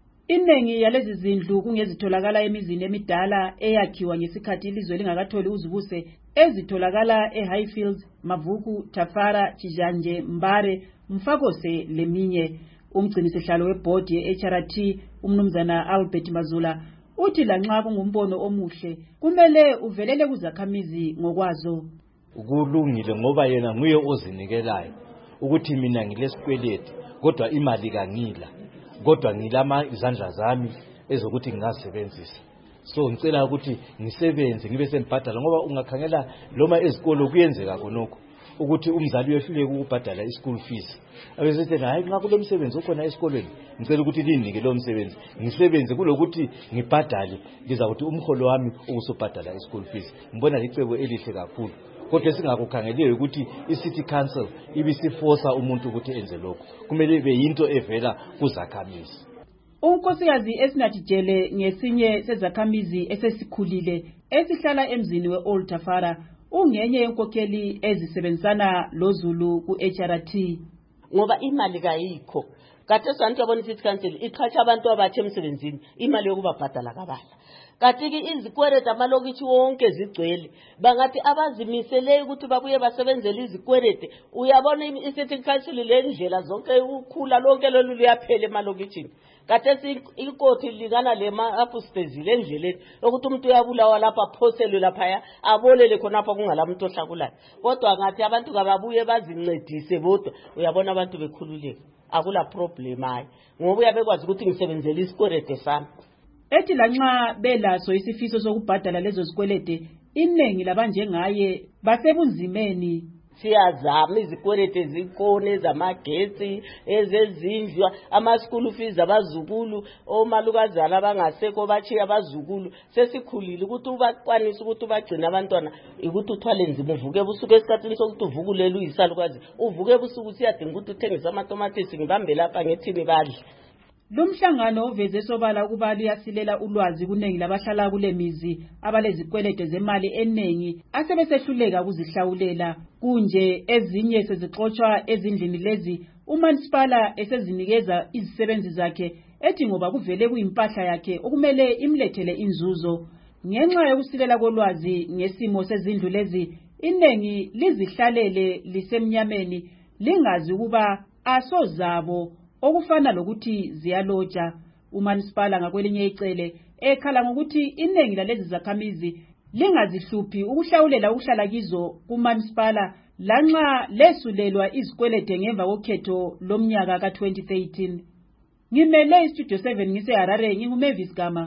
Iningi yalezi zindlu kungezitholakala emizini emidala eyakhiwa ngesikhathi ilizwe lingakatholi uzibuse ezitholakala eHighfields, Mavuku, Tafara, Chijanje, Mbare, Mfakose leminye. Umgcinisihlalo webhodi ye-HRT umnumzana Albert Mazula uthi lanxa kungumbono omuhle kumele uvelele kuzakhamizi ngokwazo. Kulungile ngoba yena nguye ozinikelayo ukuthi mina ngilesikweleti kodwa imali kangila. Kodwa ngilama izandla zami ezokuthi ngingazisebenzisa. So ngicela ukuthi ngisebenze ngibe sembhadala ngoba ungakhangela loma ezikolo kuyenzeka khonokho ukuthi umzali uyehluleke ukubhadala ischool fees. Abesethi hayi nxa kulomsebenzi ukhona esikolweni ngicela ukuthi linike lo msebenzi ngisebenze kulokuthi ngibhadale ngizakuthi umholo wami ukusobhadala ischool fees. Ngibona licebo elihle kakhulu. Kodwa singakukhangeleyo ukuthi iCity Council ibisiforsa umuntu ukuthi enze lokho. Kumele ibe yinto evela kuzakhamizi. Unkosikazi Esinathi Jele ngesinye sezakhamizi esesikhulile esihlala emzini weOld Tafara ungenye yenkokheli ezisebenzisana loZulu ku-HRT. Ngoba imali kayikho. Kade santu yabona iCity Council iqhatsha abantu abathi emsebenzini imali yokubabhadala kabala. Kathi izikweleti amalokithi wonke zigcwele bangathi abazimisele ukuthi babuye basebenzele izikweleti uyabona iCity Council lendlela zonke ukhula lonke lolu liyaphela emalokithini. Kade ikoti lingana lema upstairs lendleleni ukuthi umuntu uyabulawa lapha phoselwe lapha abolele khonapha kungalamuntu ohlakulayo. Kodwa ngathi abantu kababuye bazincedise bodwa uyabona abantu bekhululeka. Akula problem hayi ngoba uyabekwazi ukuthi ngisebenzele isikweleti sami. Ethi lanxa belaso isifiso sokubhadala lezo zikwelete iningi labanjengaye basebunzimeni. Siyazama izikwelete zikhona ezamagetsi ezezindlu ama-school fees abazukulu omalukazana abangasekho bachiya abazukulu sesikhulile ukuthi ubakwanisa ukuthi ubagcina abantwana ukuthi uthwale nzima uvuke busuku esikhathini sokuthi uvukulele uyisalukazi uvuke busuku siyadinga ukuthi uthengise amatomatisi ngibambe lapha ngethini badle. Lumhlangano uveze sobala ukuba luyasilela ulwazi kuningi labahlala kule mizi abalezikwelete zemali enengi asebesehluleka ukuzihlawulela kunje ezinye sezixoxwa ezindlini lezi uManisipala esezinikeza izisebenzi zakhe ethi ngoba kuvele kuyimpahla yakhe okumele imlethele inzuzo. Ngenxa yokusilela kolwazi ngesimo sezindlu lezi inengi lizihlalele lisemnyameni lingazi ukuba asozabo okufana lokuthi ziyaloja. uManisipala ngakwelinye icele ekhala ngokuthi inengi lalezi zakhamizi lingazihluphi ukuhlawulela ukuhlala kizo kuManisipala lanxa lesulelwa izikwelete ngemva kokhetho lomnyaka ka-2013. Ngimele iStudio 7 ngiseHarare nginguMavis Gama.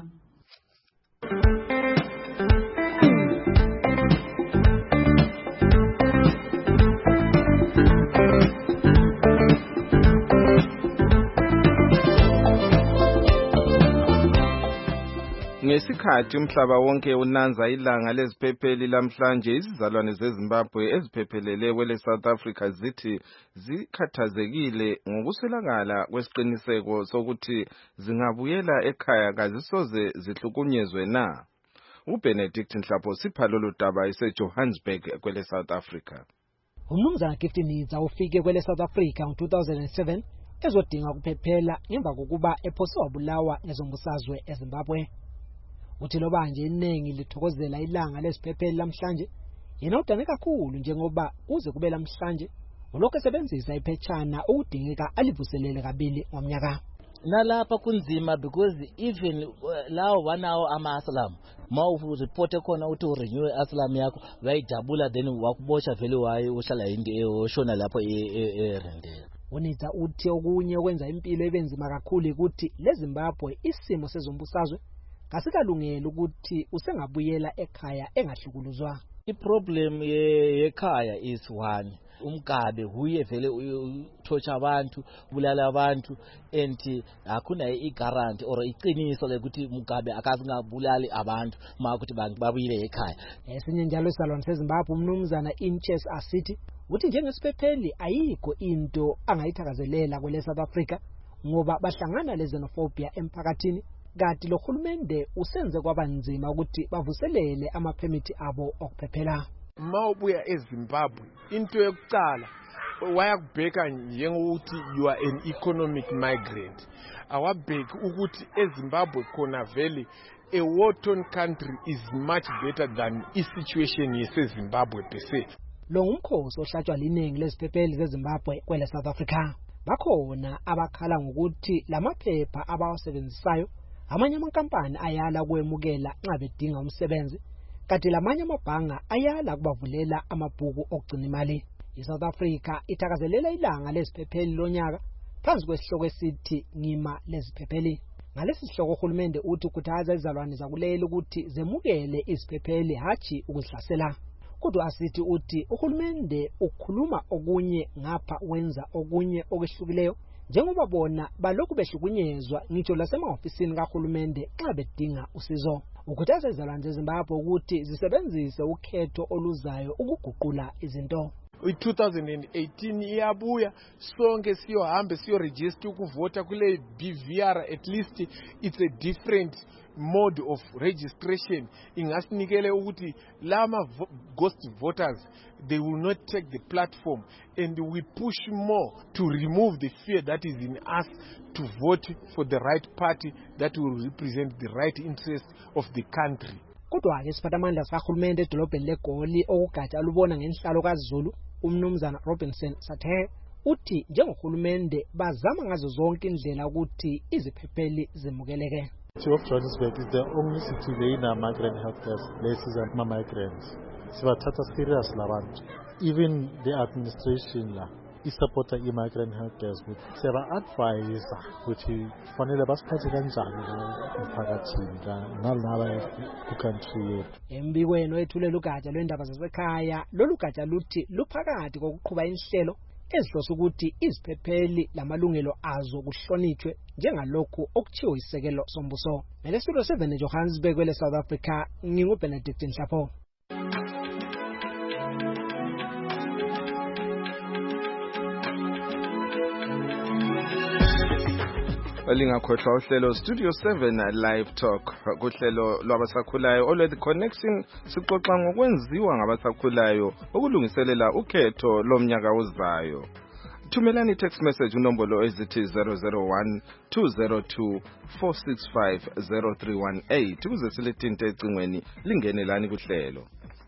Ngesikhathi umhlaba wonke unanza ilanga leziphepheli lamhlanje, izizalwane zeZimbabwe eziphephelele kwele South Africa zithi zikhathazekile ngokuswelakala kwesiqiniseko sokuthi zingabuyela ekhaya kazisoze zihlukunyezwe na. uBenedict Nhlapho sipha lolu daba eseJohannesburg kwele South Africa. Umnumzana Gift Nidza ufike kwele South Africa ngo-2007 ezodinga ukuphephela ngemva kokuba ephose wabulawa ngezombusazwe eZimbabwe. Uthi loba nje iningi lithokozela ilanga lesiphepheli lamhlanje, yena udane kakhulu njengoba uze kube lamhlanje ulokhu esebenzisa iphetshana ukudingeka alivuselele kabili ngomnyaka. Nalapha kunzima because even lawo 1 hour ama-aslam ma report khona uthi urenew aslam yakho bayijabula then wakubosha vele waye uhlala into oshona lapho erendela. Unidza uthi okunye okwenza impilo ebenzima kakhulu ukuthi leZimbabwe isimo sezombusazwe kasikalungela ukuthi usengabuyela ekhaya engahlukuluzwa. Iproblem yekhaya is one. Umkabe huye vele uthotsha abantu, bulala abantu, and akuna i-guarantee or iqiniso lekuthi umkabe akazingabulali abantu ma ukuthi babuyile ekhaya. Esinye njalo isalwane seZimbabwe umnumzana Inches Asithi uthi njengesiphepheli ayikho into angayithakazelela kwele South Africa ngoba bahlangana le-xenophobia emphakathini, kanti lo hulumende usenze kwabanzima ukuthi bavuselele amaphemithi abo okuphephela. Mawubuya eZimbabwe into yokuqala wayakubheka njengokuthi you are an economic migrant. Awabheki ukuthi eZimbabwe khona vele a war-torn country is much better than i-situation yeseZimbabwe per se. Lo ngumkhosi ohlatshwa liningi leziphepheli zeZimbabwe kwele South Africa. Bakhona abakhala ngokuthi lamaphepha abawasebenzisayo amanye amankampani ayala kwemukela nxa bedinga umsebenzi, kanti lamanye amabhanga ayala kubavulela amabhuku okugcina imali. ISouth Africa ithakazelela ilanga leziphepheli lonyaka phansi kwesihloko esithi ngima leziphepheli. Ngalesi sihloko uhulumende uthi ukhuthaza izalwane zakuleli ukuthi zemukele iziphepheli hathi ukuzihlasela. Kodwa Asithi uthi uhulumende ukhuluma okunye ngapha wenza okunye okwehlukileyo njengoba bona balokhu behlukunyezwa ngitsho lasemahofisini kahulumende xa bedinga usizo. Ukhuthaza izalwane zeZimbabwe ukuthi zisebenzise ukhetho oluzayo ukuguqula izinto. 2018 iyabuya sonke siyohambe siyoregister ukuvota kule BVR. At least it's a different mode of registration. Ingasinikele ukuthi lama ghost voters, they will not take the platform, and we push more to remove the fear that is in us to vote for the right party that will represent the right interest of the country. Kodwa ke siphathamandla sakahulumende edolobheni leGoli okugatsha lubona ngenhlalo kaZulu umnumzana Robinson Sathe uthi njengohulumende bazama ngazo zonke indlela ukuthi iziphepheli zimukeleke. City of Johannesburg is the only city leyina migrant healthcare places and migrants. Sibathatha serious labantu. Even the administration la isupporta i-migrant healthcare ukuthi siyaba-advise ukuthi kufanele basiphathe kanjani emphakathini nalaba ku-country yethu. Embikweni wethulela ugatsha lwendaba zasekhaya, lolu gatsha luthi luphakathi kokuqhuba inhlelo ezihlose ukuthi iziphepheli lamalungelo azo kuhlonitshwe njengalokhu okuchiwe isekelo sombuso. Studio 7 eJohannesburg kwele South Africa, nginguBenedict Nhlapho. Lingakhohlwa uhlelo Studio 7 Live Talk kuhlelo lwabasakhulayo olwethi Connection sixoxa ngokwenziwa ngabasakhulayo ukulungiselela ukhetho lomnyaka ozayo. Thumelani text message unombolo ezithi 001 202 465 0318 ukuze silethinte ecingweni lingenelani kuhlelo.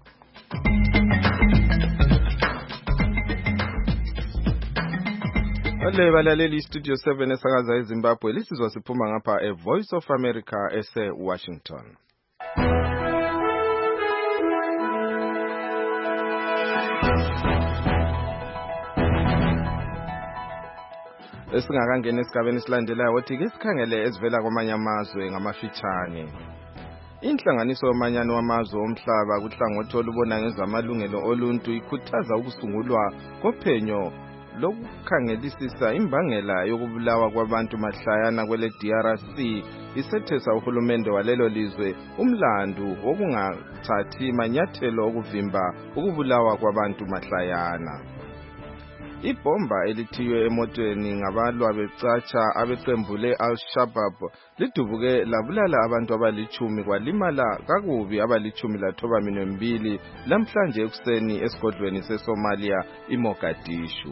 Ole balaleli Studio 7 esakaza eZimbabwe lisizwa siphuma ngapha eVoice of America ese-Washington. Esingakangena esigabeni silandelayo wothi ke sikhangele ezivela kwamanye amazwe ngamafitshane. Inhlanganiso yomanyano wamazwe omhlaba kuhlangothi olubona ngezamalungelo oluntu ikhuthaza ukusungulwa kophenyo lokukhangelisisa imbangela yokubulawa kwabantu mahlayana kwele DRC isethesa uhulumende walelo lizwe umlandu wokungathathi manyathelo okuvimba ukubulawa kwabantu mahlayana. Ibhomba elithiywe emotweni ngabalwa becatsha abeqembu le-Al-Shabaab lidubuke labulala abantu abali-10 kwalimala kakubi abali-12 lamhlanje ekuseni esigodlweni seSomalia iMogadishu.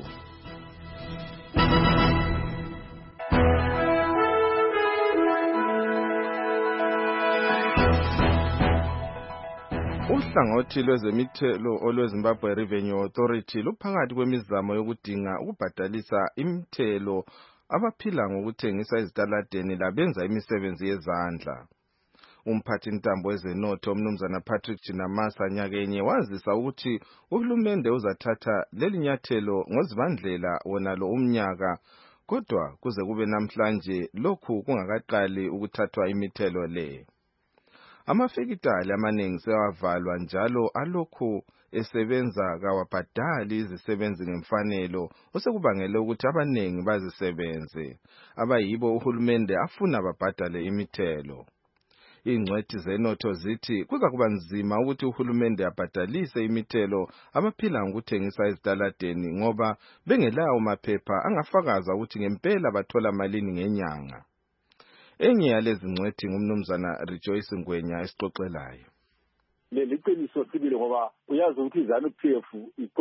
Uhlangothi lwezemithelo olweZimbabwe Revenue Authority luphakathi kwemizamo yokudinga ukubhadalisa imithelo abaphila ngokuthengisa ezitaladeni labenza imisebenzi yezandla. Umphathi ntambo wezenotho umnumzana Patrick Chinamasa nyakenye wazisa ukuthi uhulumende uzathatha leli nyathelo ngozibandlela wonalo umnyaka, kodwa kuze kube namhlanje lokhu kungakaqali ukuthathwa imithelo le. Amafekitali amaningi sewavalwa njalo alokhu esebenza kawabhadali izisebenzi ngemfanelo osekubangela ukuthi abaningi bazisebenze abayibo uhulumende afuna babhadale imithelo. Ingcwethi zenotho zithi kuza kuba nzima ukuthi uhulumende abhadalise imithelo abaphila ngokuthengisa ezitaladeni ngoba bengelawo maphepha angafakaza ukuthi ngempela bathola malini ngenyanga. Enye yalezi ngcwethi ngumnumzana Rejoice Ngwenya esixoxelayo. Liqiniso sibile ngoba uyazi ukuthi iZANU-PF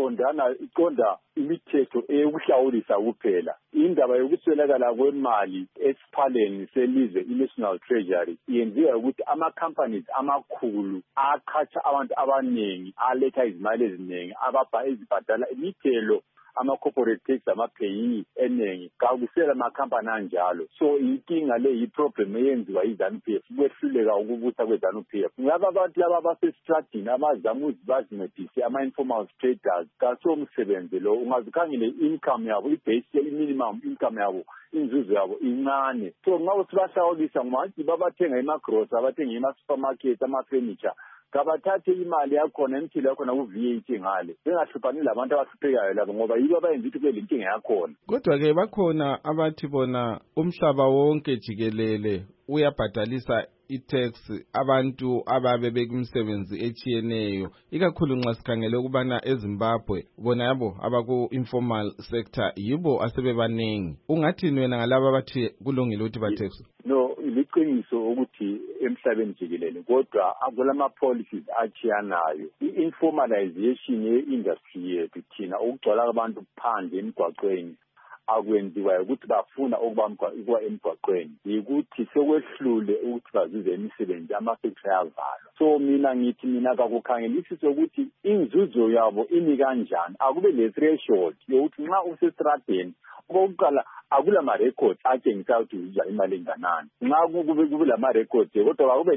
iqonda imithetho eyokuhlawulisa kuphela. Indaba yokuswelakala kwemali esiphaleni selizwe i-National Treasury yenziwa ukuthi ama-companies amakhulu aqhatsha abantu abaningi aletha izimali eziningi ezibhadala imithelo ama-corporate tax ama-payee eningi kakusela amakhampani anjalo. So inkinga le yi-problem eyenziwa iZANU-PF kwehluleka ukubusa kweZANU-PF. Ngaba abantu laba abasestradini abazama ukuthi bazincedise ama-informal traders kasomsebenzi lo ungazikhangele income yabo i-base minimum income yabo inzuzo yabo incane. So ngabe sibahlawulisa ngoba babathenga emagrocery abathenga ema-supermarket ama-furniture kabathathe imali yakhona imithelo yakhona ku-VAT ngale bengahlupani labantu abahluphekayo labo ngoba yibo abayenza ukuthi kube lenkinga yakhona. Kodwa-ke bakhona abathi bona umhlaba wonke jikelele uyabhadalisa i-tax abantu ababe bekumsebenzi etshiyeneyo ikakhulu nxa sikhangele ukubana eZimbabwe bona yabo abaku-informal sector yibo asebebanengi. Ungathini wena ngalabo abathi kulungile ukuthi ba-tax? No, liqiniso ukuthi emhlabeni jikelele kodwa akulama policies achiyanayo. I-informalization ye-industry yethu thina ukugcwala abantu phandle emgwaqweni akwenziwayo ukuthi bafuna ukuba emgwaqweni yikuthi sekwehlule ukuthi bazuze imisebenzi amafactory ayavalwa. So mina kakukhangelisise ukuthi inzuzo yabo imi kanjani, akube le-threshold yokuthi nxa usestradeni okokuqala akula ma-records atshengisa ukuthi uzuza imali enganani. Nxa kube lama-records kodwa akube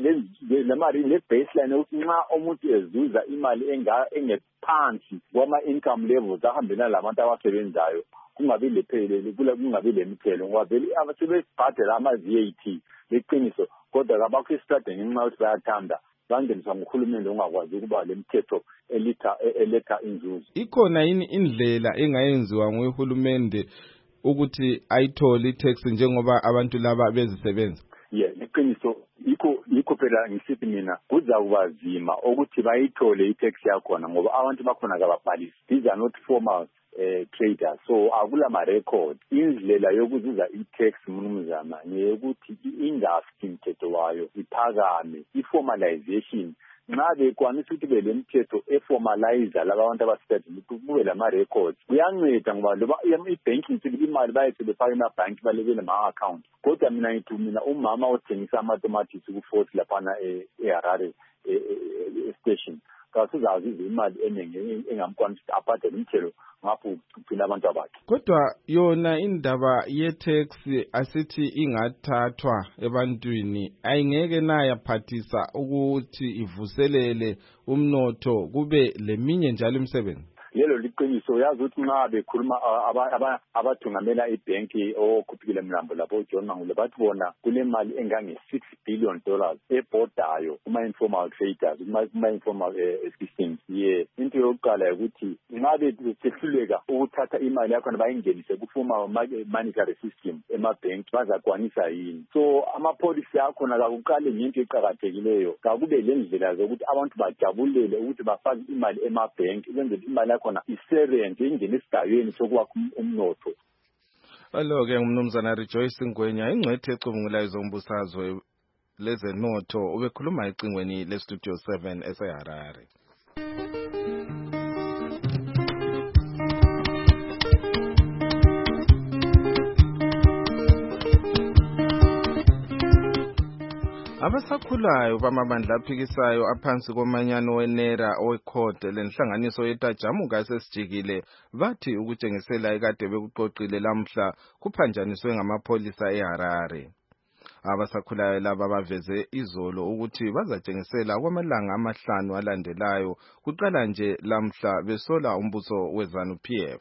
le-baseline yokuthi nxa umuntu ezuza imali engephansi kwama-income levels ahambelana labantu abasebenzayo kungabi lephelele kungabi lemithelo ngoba vele abasebebhadela ama-VAT leqiniso kodwa kabakho estradeni ngenxa yokuthi bayathanda bangeniswa nguhulumende ongakwazi ukuba lemithetho eletha inzuzo. Ikhona yini indlela engayenziwa nguhulumende ukuthi ayithole i-tax njengoba abantu laba bezisebenza? Iqiniso yikho phela ngisithi mina kuzakuba nzima ukuthi bayithole i-tax yakhona ngoba abantu bakhona kababhalisi. These are not formal traders, so akula ma-record. Indlela yokuzuza i-tax mnumzana ngeyokuthi i-industry mthetho wayo iphakame, i-formalization. Nxa bekwanisa ukuthi be lemithetho eformalize laba abantu abasitadini kube lama-records kuyanceda ngoba loba i-banking imali bayethe befake emabhanki balebele ama-account. Kodwa mina umama othengisa amatomatisi ku-Fort laphana eHarare station kasuzazi imali eningi engamkwanisa ukuthi abhadale imithelo ngapho kugcina abantu abakhe. Kodwa yona indaba ye-tax asithi ingathathwa ebantwini ayingeke nayaphathisa ukuthi ivuselele umnotho kube leminye njalo imisebenzi. lelo liqiniso uyazi ukuthi nxa bekhuluma abathungamela ibhenki okhuphile mlambo lapho uJohn Mangule bathi bona kulemali engange$6 billion ebhodayo kuma-informal traders kuma-informal systems. Into yokuqala ukuthi nxa besehluleka ukuthatha imali yakhona bayingenise ku-formal monetary system emabhenki bazakwanisa yini? So amapolisi akhona kakuqale ngento eqakathekileyo kakube lendlela zokuthi abantu bajabulele ukuthi bafake imali emabhenki ukwenzela imali yakhona isebenze ingene esigayweni sokwakha umnotho. Alo-ke umnumzana Rejoice Ngwenya ingcwethe ecubungulayo zombusazwe lezenotho ubekhuluma ecingweni leStudio 7 eseHarare. Abasakhulayo bamabandla aphikisayo aphansi komanyano wenera owekhode lenhlanganiso yetajamuka esesijikile bathi ukutshengisela ekade bekuqoqile lamhla kuphanjaniswe ngamapholisa eHarare. Abasakhulayo laba baveze izolo ukuthi bazatshengisela kwamalanga amahlanu alandelayo kuqala nje lamhla besola umbuso weZANU-PF.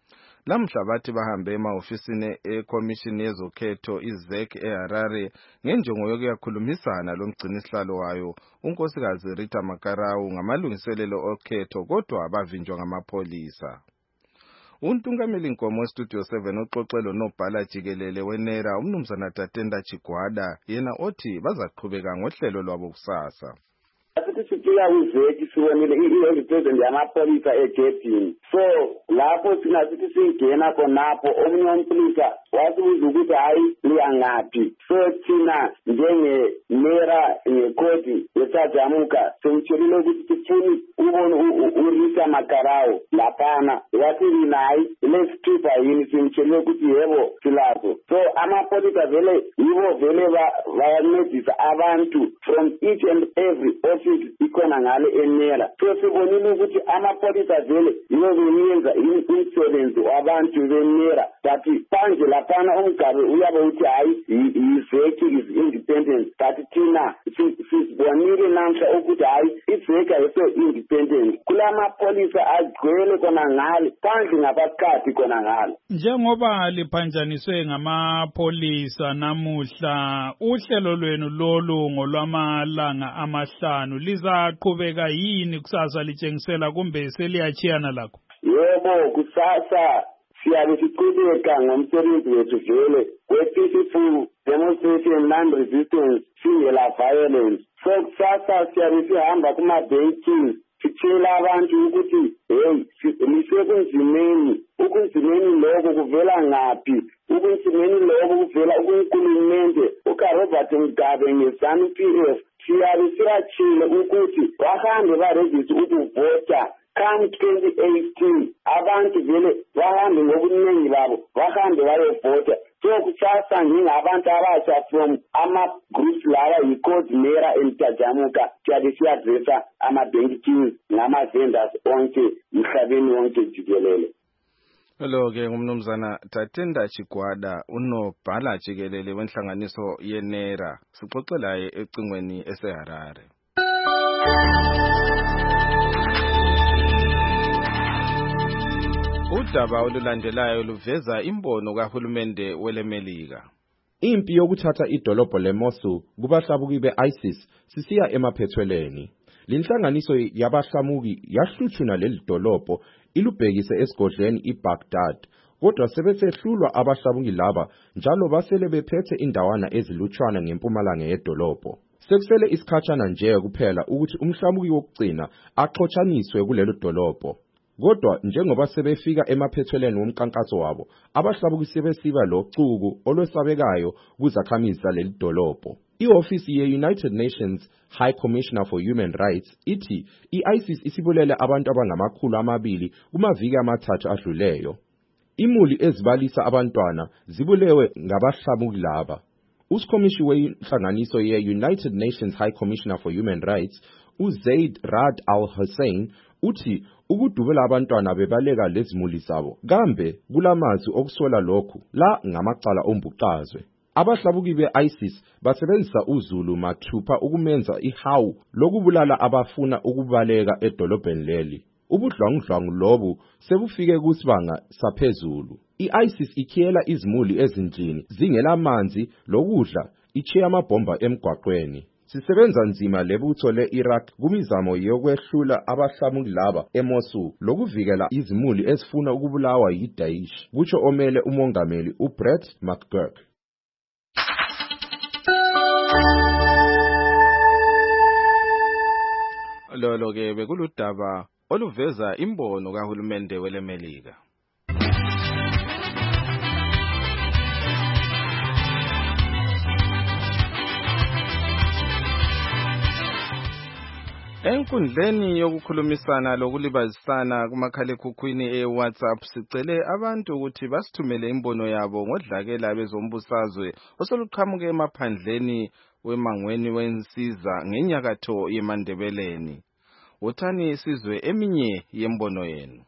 Lamhla bathi bahambe ema-ofisini ekomishini yezokhetho iZEC eHarare ngenjongo yokuyakhulumisana lomgcinisihlalo wayo unkosikazi Rita Makarau ngamalungiselelo okhetho kodwa bavinjwa ngamapholisa. Untungameli Nkomo Studio 7 uxoxelo nobhala jikelele wenera umnumzana Tatenda Chigwada yena othi bazaqhubeka ngohlelo lwabo kusasa. Sifika kwiveki sibonile i-represent yamapolisa egedini. So lapho thina sithi singena khonapho omunye umpulisa wasibuza ukuthi hayi liyangaphi. So thina njengenera ngekhodi yesajamuka simtshelile ukuthi sifuni ubone uRita Makarau laphana. Wathi nayi lesithupha yini simtshelile ukuthi yebo silazo. So amapolisa vele yibo vele bayancedisa abantu from each and every office ikhona ngale enera. So sibonile ukuthi amapolisa vele yibo beyenza umsebenzi wabantu benera. But manje laphana umgabe uyabe uthi hayi iVeki is independent. But thina sibonile namhla ukuthi hayi iVeki ayise independent. Kulamapolisa agcwele khona ngale phandle ngaphakathi khona ngale. Njengoba liphanjaniswe ngamapolisa namuhla uhlelo lwenu lolu ngolwamalanga amahlanu lizaqhubeka yini kusasa litshengisela kumbe seliyachiyana lakho? Yebo kusasa siyabe siqhubeka ngomsebenzi wethu vele we-peaceful demonstration non-resistance singela violence. So kusasa siyabe sihamba kuma-benches sitshela abantu ukuthi hey lisekunzimeni ukunzimeni lokho kuvela ngaphi ukunzimeni lokho kuvela kunkulumente uKarobert Mugabe ngeZANU-PF siyabe siyachile ukuthi bahambe barejiste ukuvota come 2018 abantu vele bahambe ngobuningi babo bahambe bayovota. So kusasa ngingabantu abasha from ama-groups lawa yi-coordinator emtajamuka siyabe siyadresa ama-bank ngama-vendors onke emhlabeni wonke jikelele. Lo-ke ngumnumzana Tatenda Chigwada unobhala jikelele wenhlanganiso yenera sixoxe laye ecingweni eseHarare. Udaba olulandelayo luveza imbono kahulumende weleMelika. Impi yokuthatha idolobho leMosul kubahlamuki beISIS sisiya emaphethweleni. Linhlanganiso yabahlamuki yahluthuna leli dolobho ilubhekise esigodleni iBaghdad. Kodwa sebesehlulwa abahlamuki laba njalo basele bephethe indawana ezilutshwana ngempumalanga yedolobho. Sekusele isikhatshana nje kuphela ukuthi umhlamuki wokugcina axotshaniswe kulelo dolobho. Kodwa njengoba sebefika emaphethweleni womkankaso wabo abahlamuki sebesiba locuku olwesabekayo kuzakhamizi zaleli dolobho. I-ofisi ye-United Nations High Commissioner for Human Rights ithi i-ISIS isibulele abantu abangama200 kumaviki amathathu adluleyo. Imuli ezibalisa abantwana zibulewe ngabahlamuki laba. Usikhomishi wenhlanganiso ye-United Nations High Commissioner for Human Rights uZaid Rad al-Hussein uthi ukudubela abantwana bebaleka lezimuli zabo kambe kulamazwi okusola lokhu la ngamacala ombuqazwe. Abahlamuki be-ISIS basebenzisa uZulu mathupha ukumenza ihawu lokubulala abafuna ukubaleka edolobheni leli. ubudlwangudlwangu lobu sebufike kusibanga saphezulu. I-ISIS ikhiyela izimuli ezindlini zingelamanzi lokudla, ichiya amabhomba emgwaqweni. Sisebenza nzima lebutho le-Iraq kumizamo yokwehlula abahlamuki laba eMosul lokuvikela izimuli ezifuna ukubulawa yi-Daesh, kutsho omele umongameli uBrett McGurk. Lolo ke bekuludaba oluveza imbono kahulumende weleMelika. Enkundleni yokukhulumisana lokulibazisana kumakhalekhukhwini eWhatsApp sicele abantu ukuthi basithumele imbono yabo ngodlakela bezombusazwe osoluqhamuke emaphandleni wemangweni wensiza ngenyakatho yeMandebeleni. Wothani sizwe eminye yembono yenu.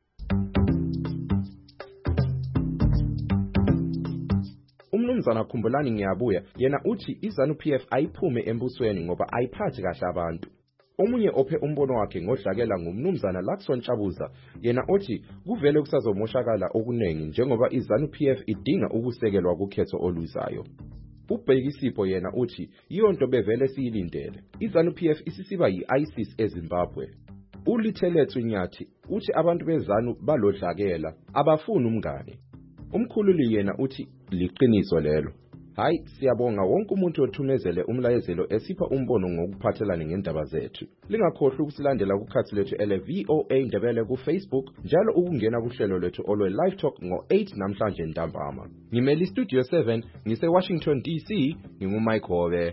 Umnumzana Khumbulani Ngiyabuya yena uthi iZANU-PF ayiphume embusweni ngoba ayiphathi kahle abantu. Omunye ophe umbono wakhe ngodlakela ngumnumzana Lakson Chabuza yena othi kuvele kusazomoshakala okuningi njengoba iZANU-PF idinga ukusekelwa kukhetho oluzayo. uBhekisipho yena uthi iyonto bevele siyilindele. iZANU-PF isisiba yi-ISIS eZimbabwe. uLithelethu Nyathi uthi abantu beZANU balodlakela abafuni umngane. Umkhululi yena uthi liqiniso lelo. Hayi siyabonga wonke umuntu othumezele umlayezelo esipha umbono ngokuphathelana ngendaba zethu. Lingakhohlwa ukusilandela kukhathi lethu ele-VOA Ndebele ku-Facebook njalo ukungena kuhlelo lethu olwe Live Talk ngo-8 namhlanje ntambama. Ngimeli Studio 7 ngise-Washington DC nginguMike Hobe.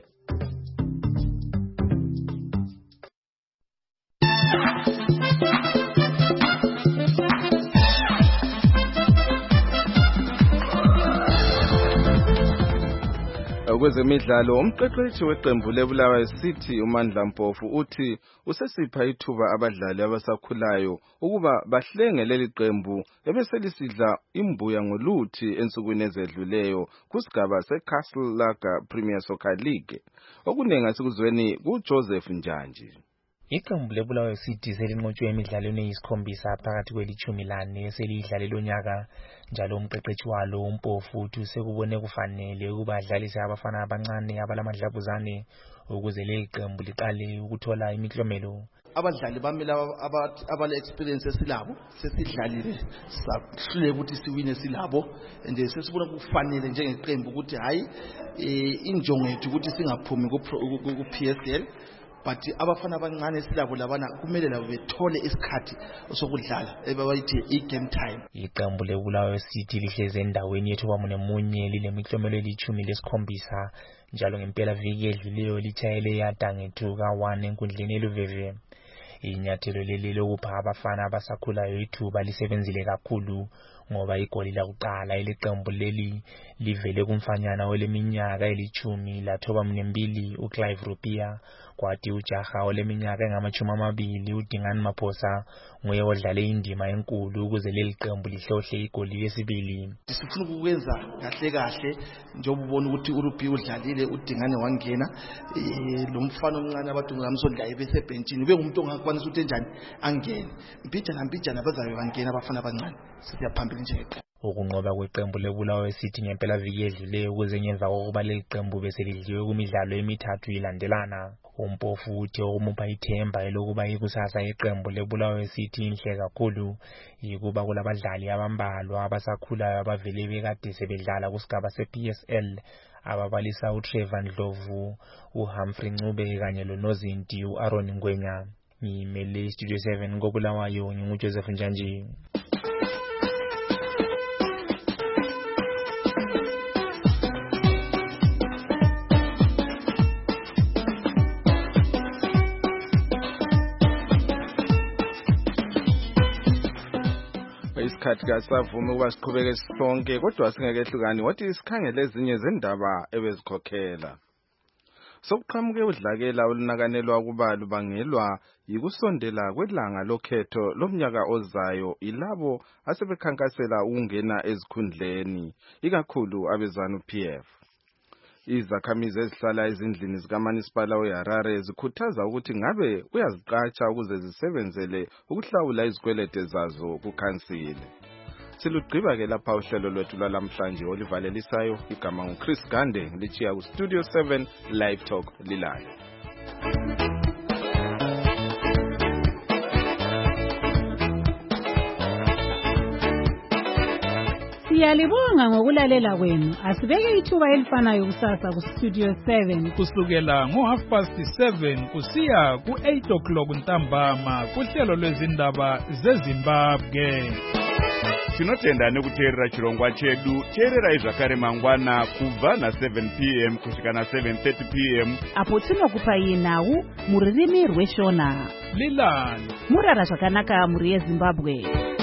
Kwezemidlalo umqeqeshi weqembu leBulawayo City uMandla Mpofu uthi usesipha ithuba abadlali abasakhulayo ukuba bahlenge leli qembu ebeselisidla imbuya ngoluthi ensukwini ezedluleyo kusigaba seCastle Lager Premier Soccer League. Okunengi asikuzweni kuJoseph Njanji. Iqembu leBulawayo City selinqotshwe emidlalweni eyisikhombisa phakathi kwelithumi lane eselidlale lonyaka njalo umqeqeshi walo uMpofu uthi sekubone kufanele ukuba adlalise abafana abancane abalamadlabuzane ukuze le qembu liqale ukuthola imiklomelo. Abadlali bamela abale experience esilabo sesidlalile sahlule ukuthi siwine silabo nje sesibona kufanele njengeqembu ukuthi hayi injongo yethu ukuthi singaphumi ku PSL. But abafana abancane silabo labana kumele labo bethole isikhathi sokudlala ebayithi i-game time. Iqembu leBulawayo City lihleze endaweni yethu munye lilemiklomelo elithumi lesikhombisa njalo ngempela viki edluleyo lithayele yada ngethuka 1 enkundleni eLuveve. Inyathelo leli lokupha abafana abasakhulayo ithuba lisebenzile kakhulu ngoba igoli lakuqala eliqembu leli livele kumfanyana oleminyaka elithumi lathoba 2 uClive Rupia kwathi ujaha oleminyaka engama-20 uDingani Maphosa nguye odlale indima enkulu ukuze leli qembu lihlohle igoli lesibili. Sifuna ukwenza kahle njengoba ubona ukuthi uRupia udlalile uDingani wangena lo mfana omncane abantu ngamsondla ebese benchini bengumuntu ongakwanisa ukuthi enjani angene mbijana bazabe bangena abafana abancane siyaphambili nje. Ukunqoba kweqembu leBulawayo City ngempela viki edluleyo ukuze ngemva kokuba leli qembu beselidliwe kumidlalo emithathu ilandelana. uMpofu uthi ukumupha ithemba elokuba ikusasa iqembu leBulawayo City inhle kakhulu yikuba kulabadlali abambalwa abasakhulayo abavele bekade sebedlala kusigaba sePSL ababalisa uTrevor Ndlovu, uHumphrey Ncube kanye loNozinti uAaron Ngwenya. Ngimele Studio 7 koBulawayo nginguJoseph Njanji. Isikhathi kasavume ukuba siqhubeke sonke kodwa singakehlukani wathi isikhangele ezinye zendaba ebezikhokhela. Sokuqhamuke udlakela olunakanelwa kuba lubangelwa yikusondela kwelanga lokhetho lomnyaka ozayo ilabo asebekhankasela ukungena ezikhundleni ikakhulu abeZANU-PF. Izakhamizi ezihlala ezindlini zikaManisipala weHarare zikhuthaza ukuthi ngabe uyaziqatsha ukuze zisebenzele ukuhlawula izikwelete zazo kukhansile. Silugqiba ke lapha uhlelo lwethu lwalamhlanje olivalelisayo. Igama nguChris Gande ngilichiya kuStudio 7 Live Talk lilayo. Siyalibonga ngokulalela kwenu. Asibeke ithuba elifanayo kusasa kuStudio 7 kusukela ngo7:30 kusiya ku8 ntambama kuhlelo lwezindaba zeZimbabwe. Tinotenda nekuteerera chirongwa chedu. Teererai zvakare mangwana kubva na7 p.m. kusvika na7:30 p.m. apo tinokupai nhau muririmi rweShona. Lilani murara zvakanaka muri yeZimbabwe.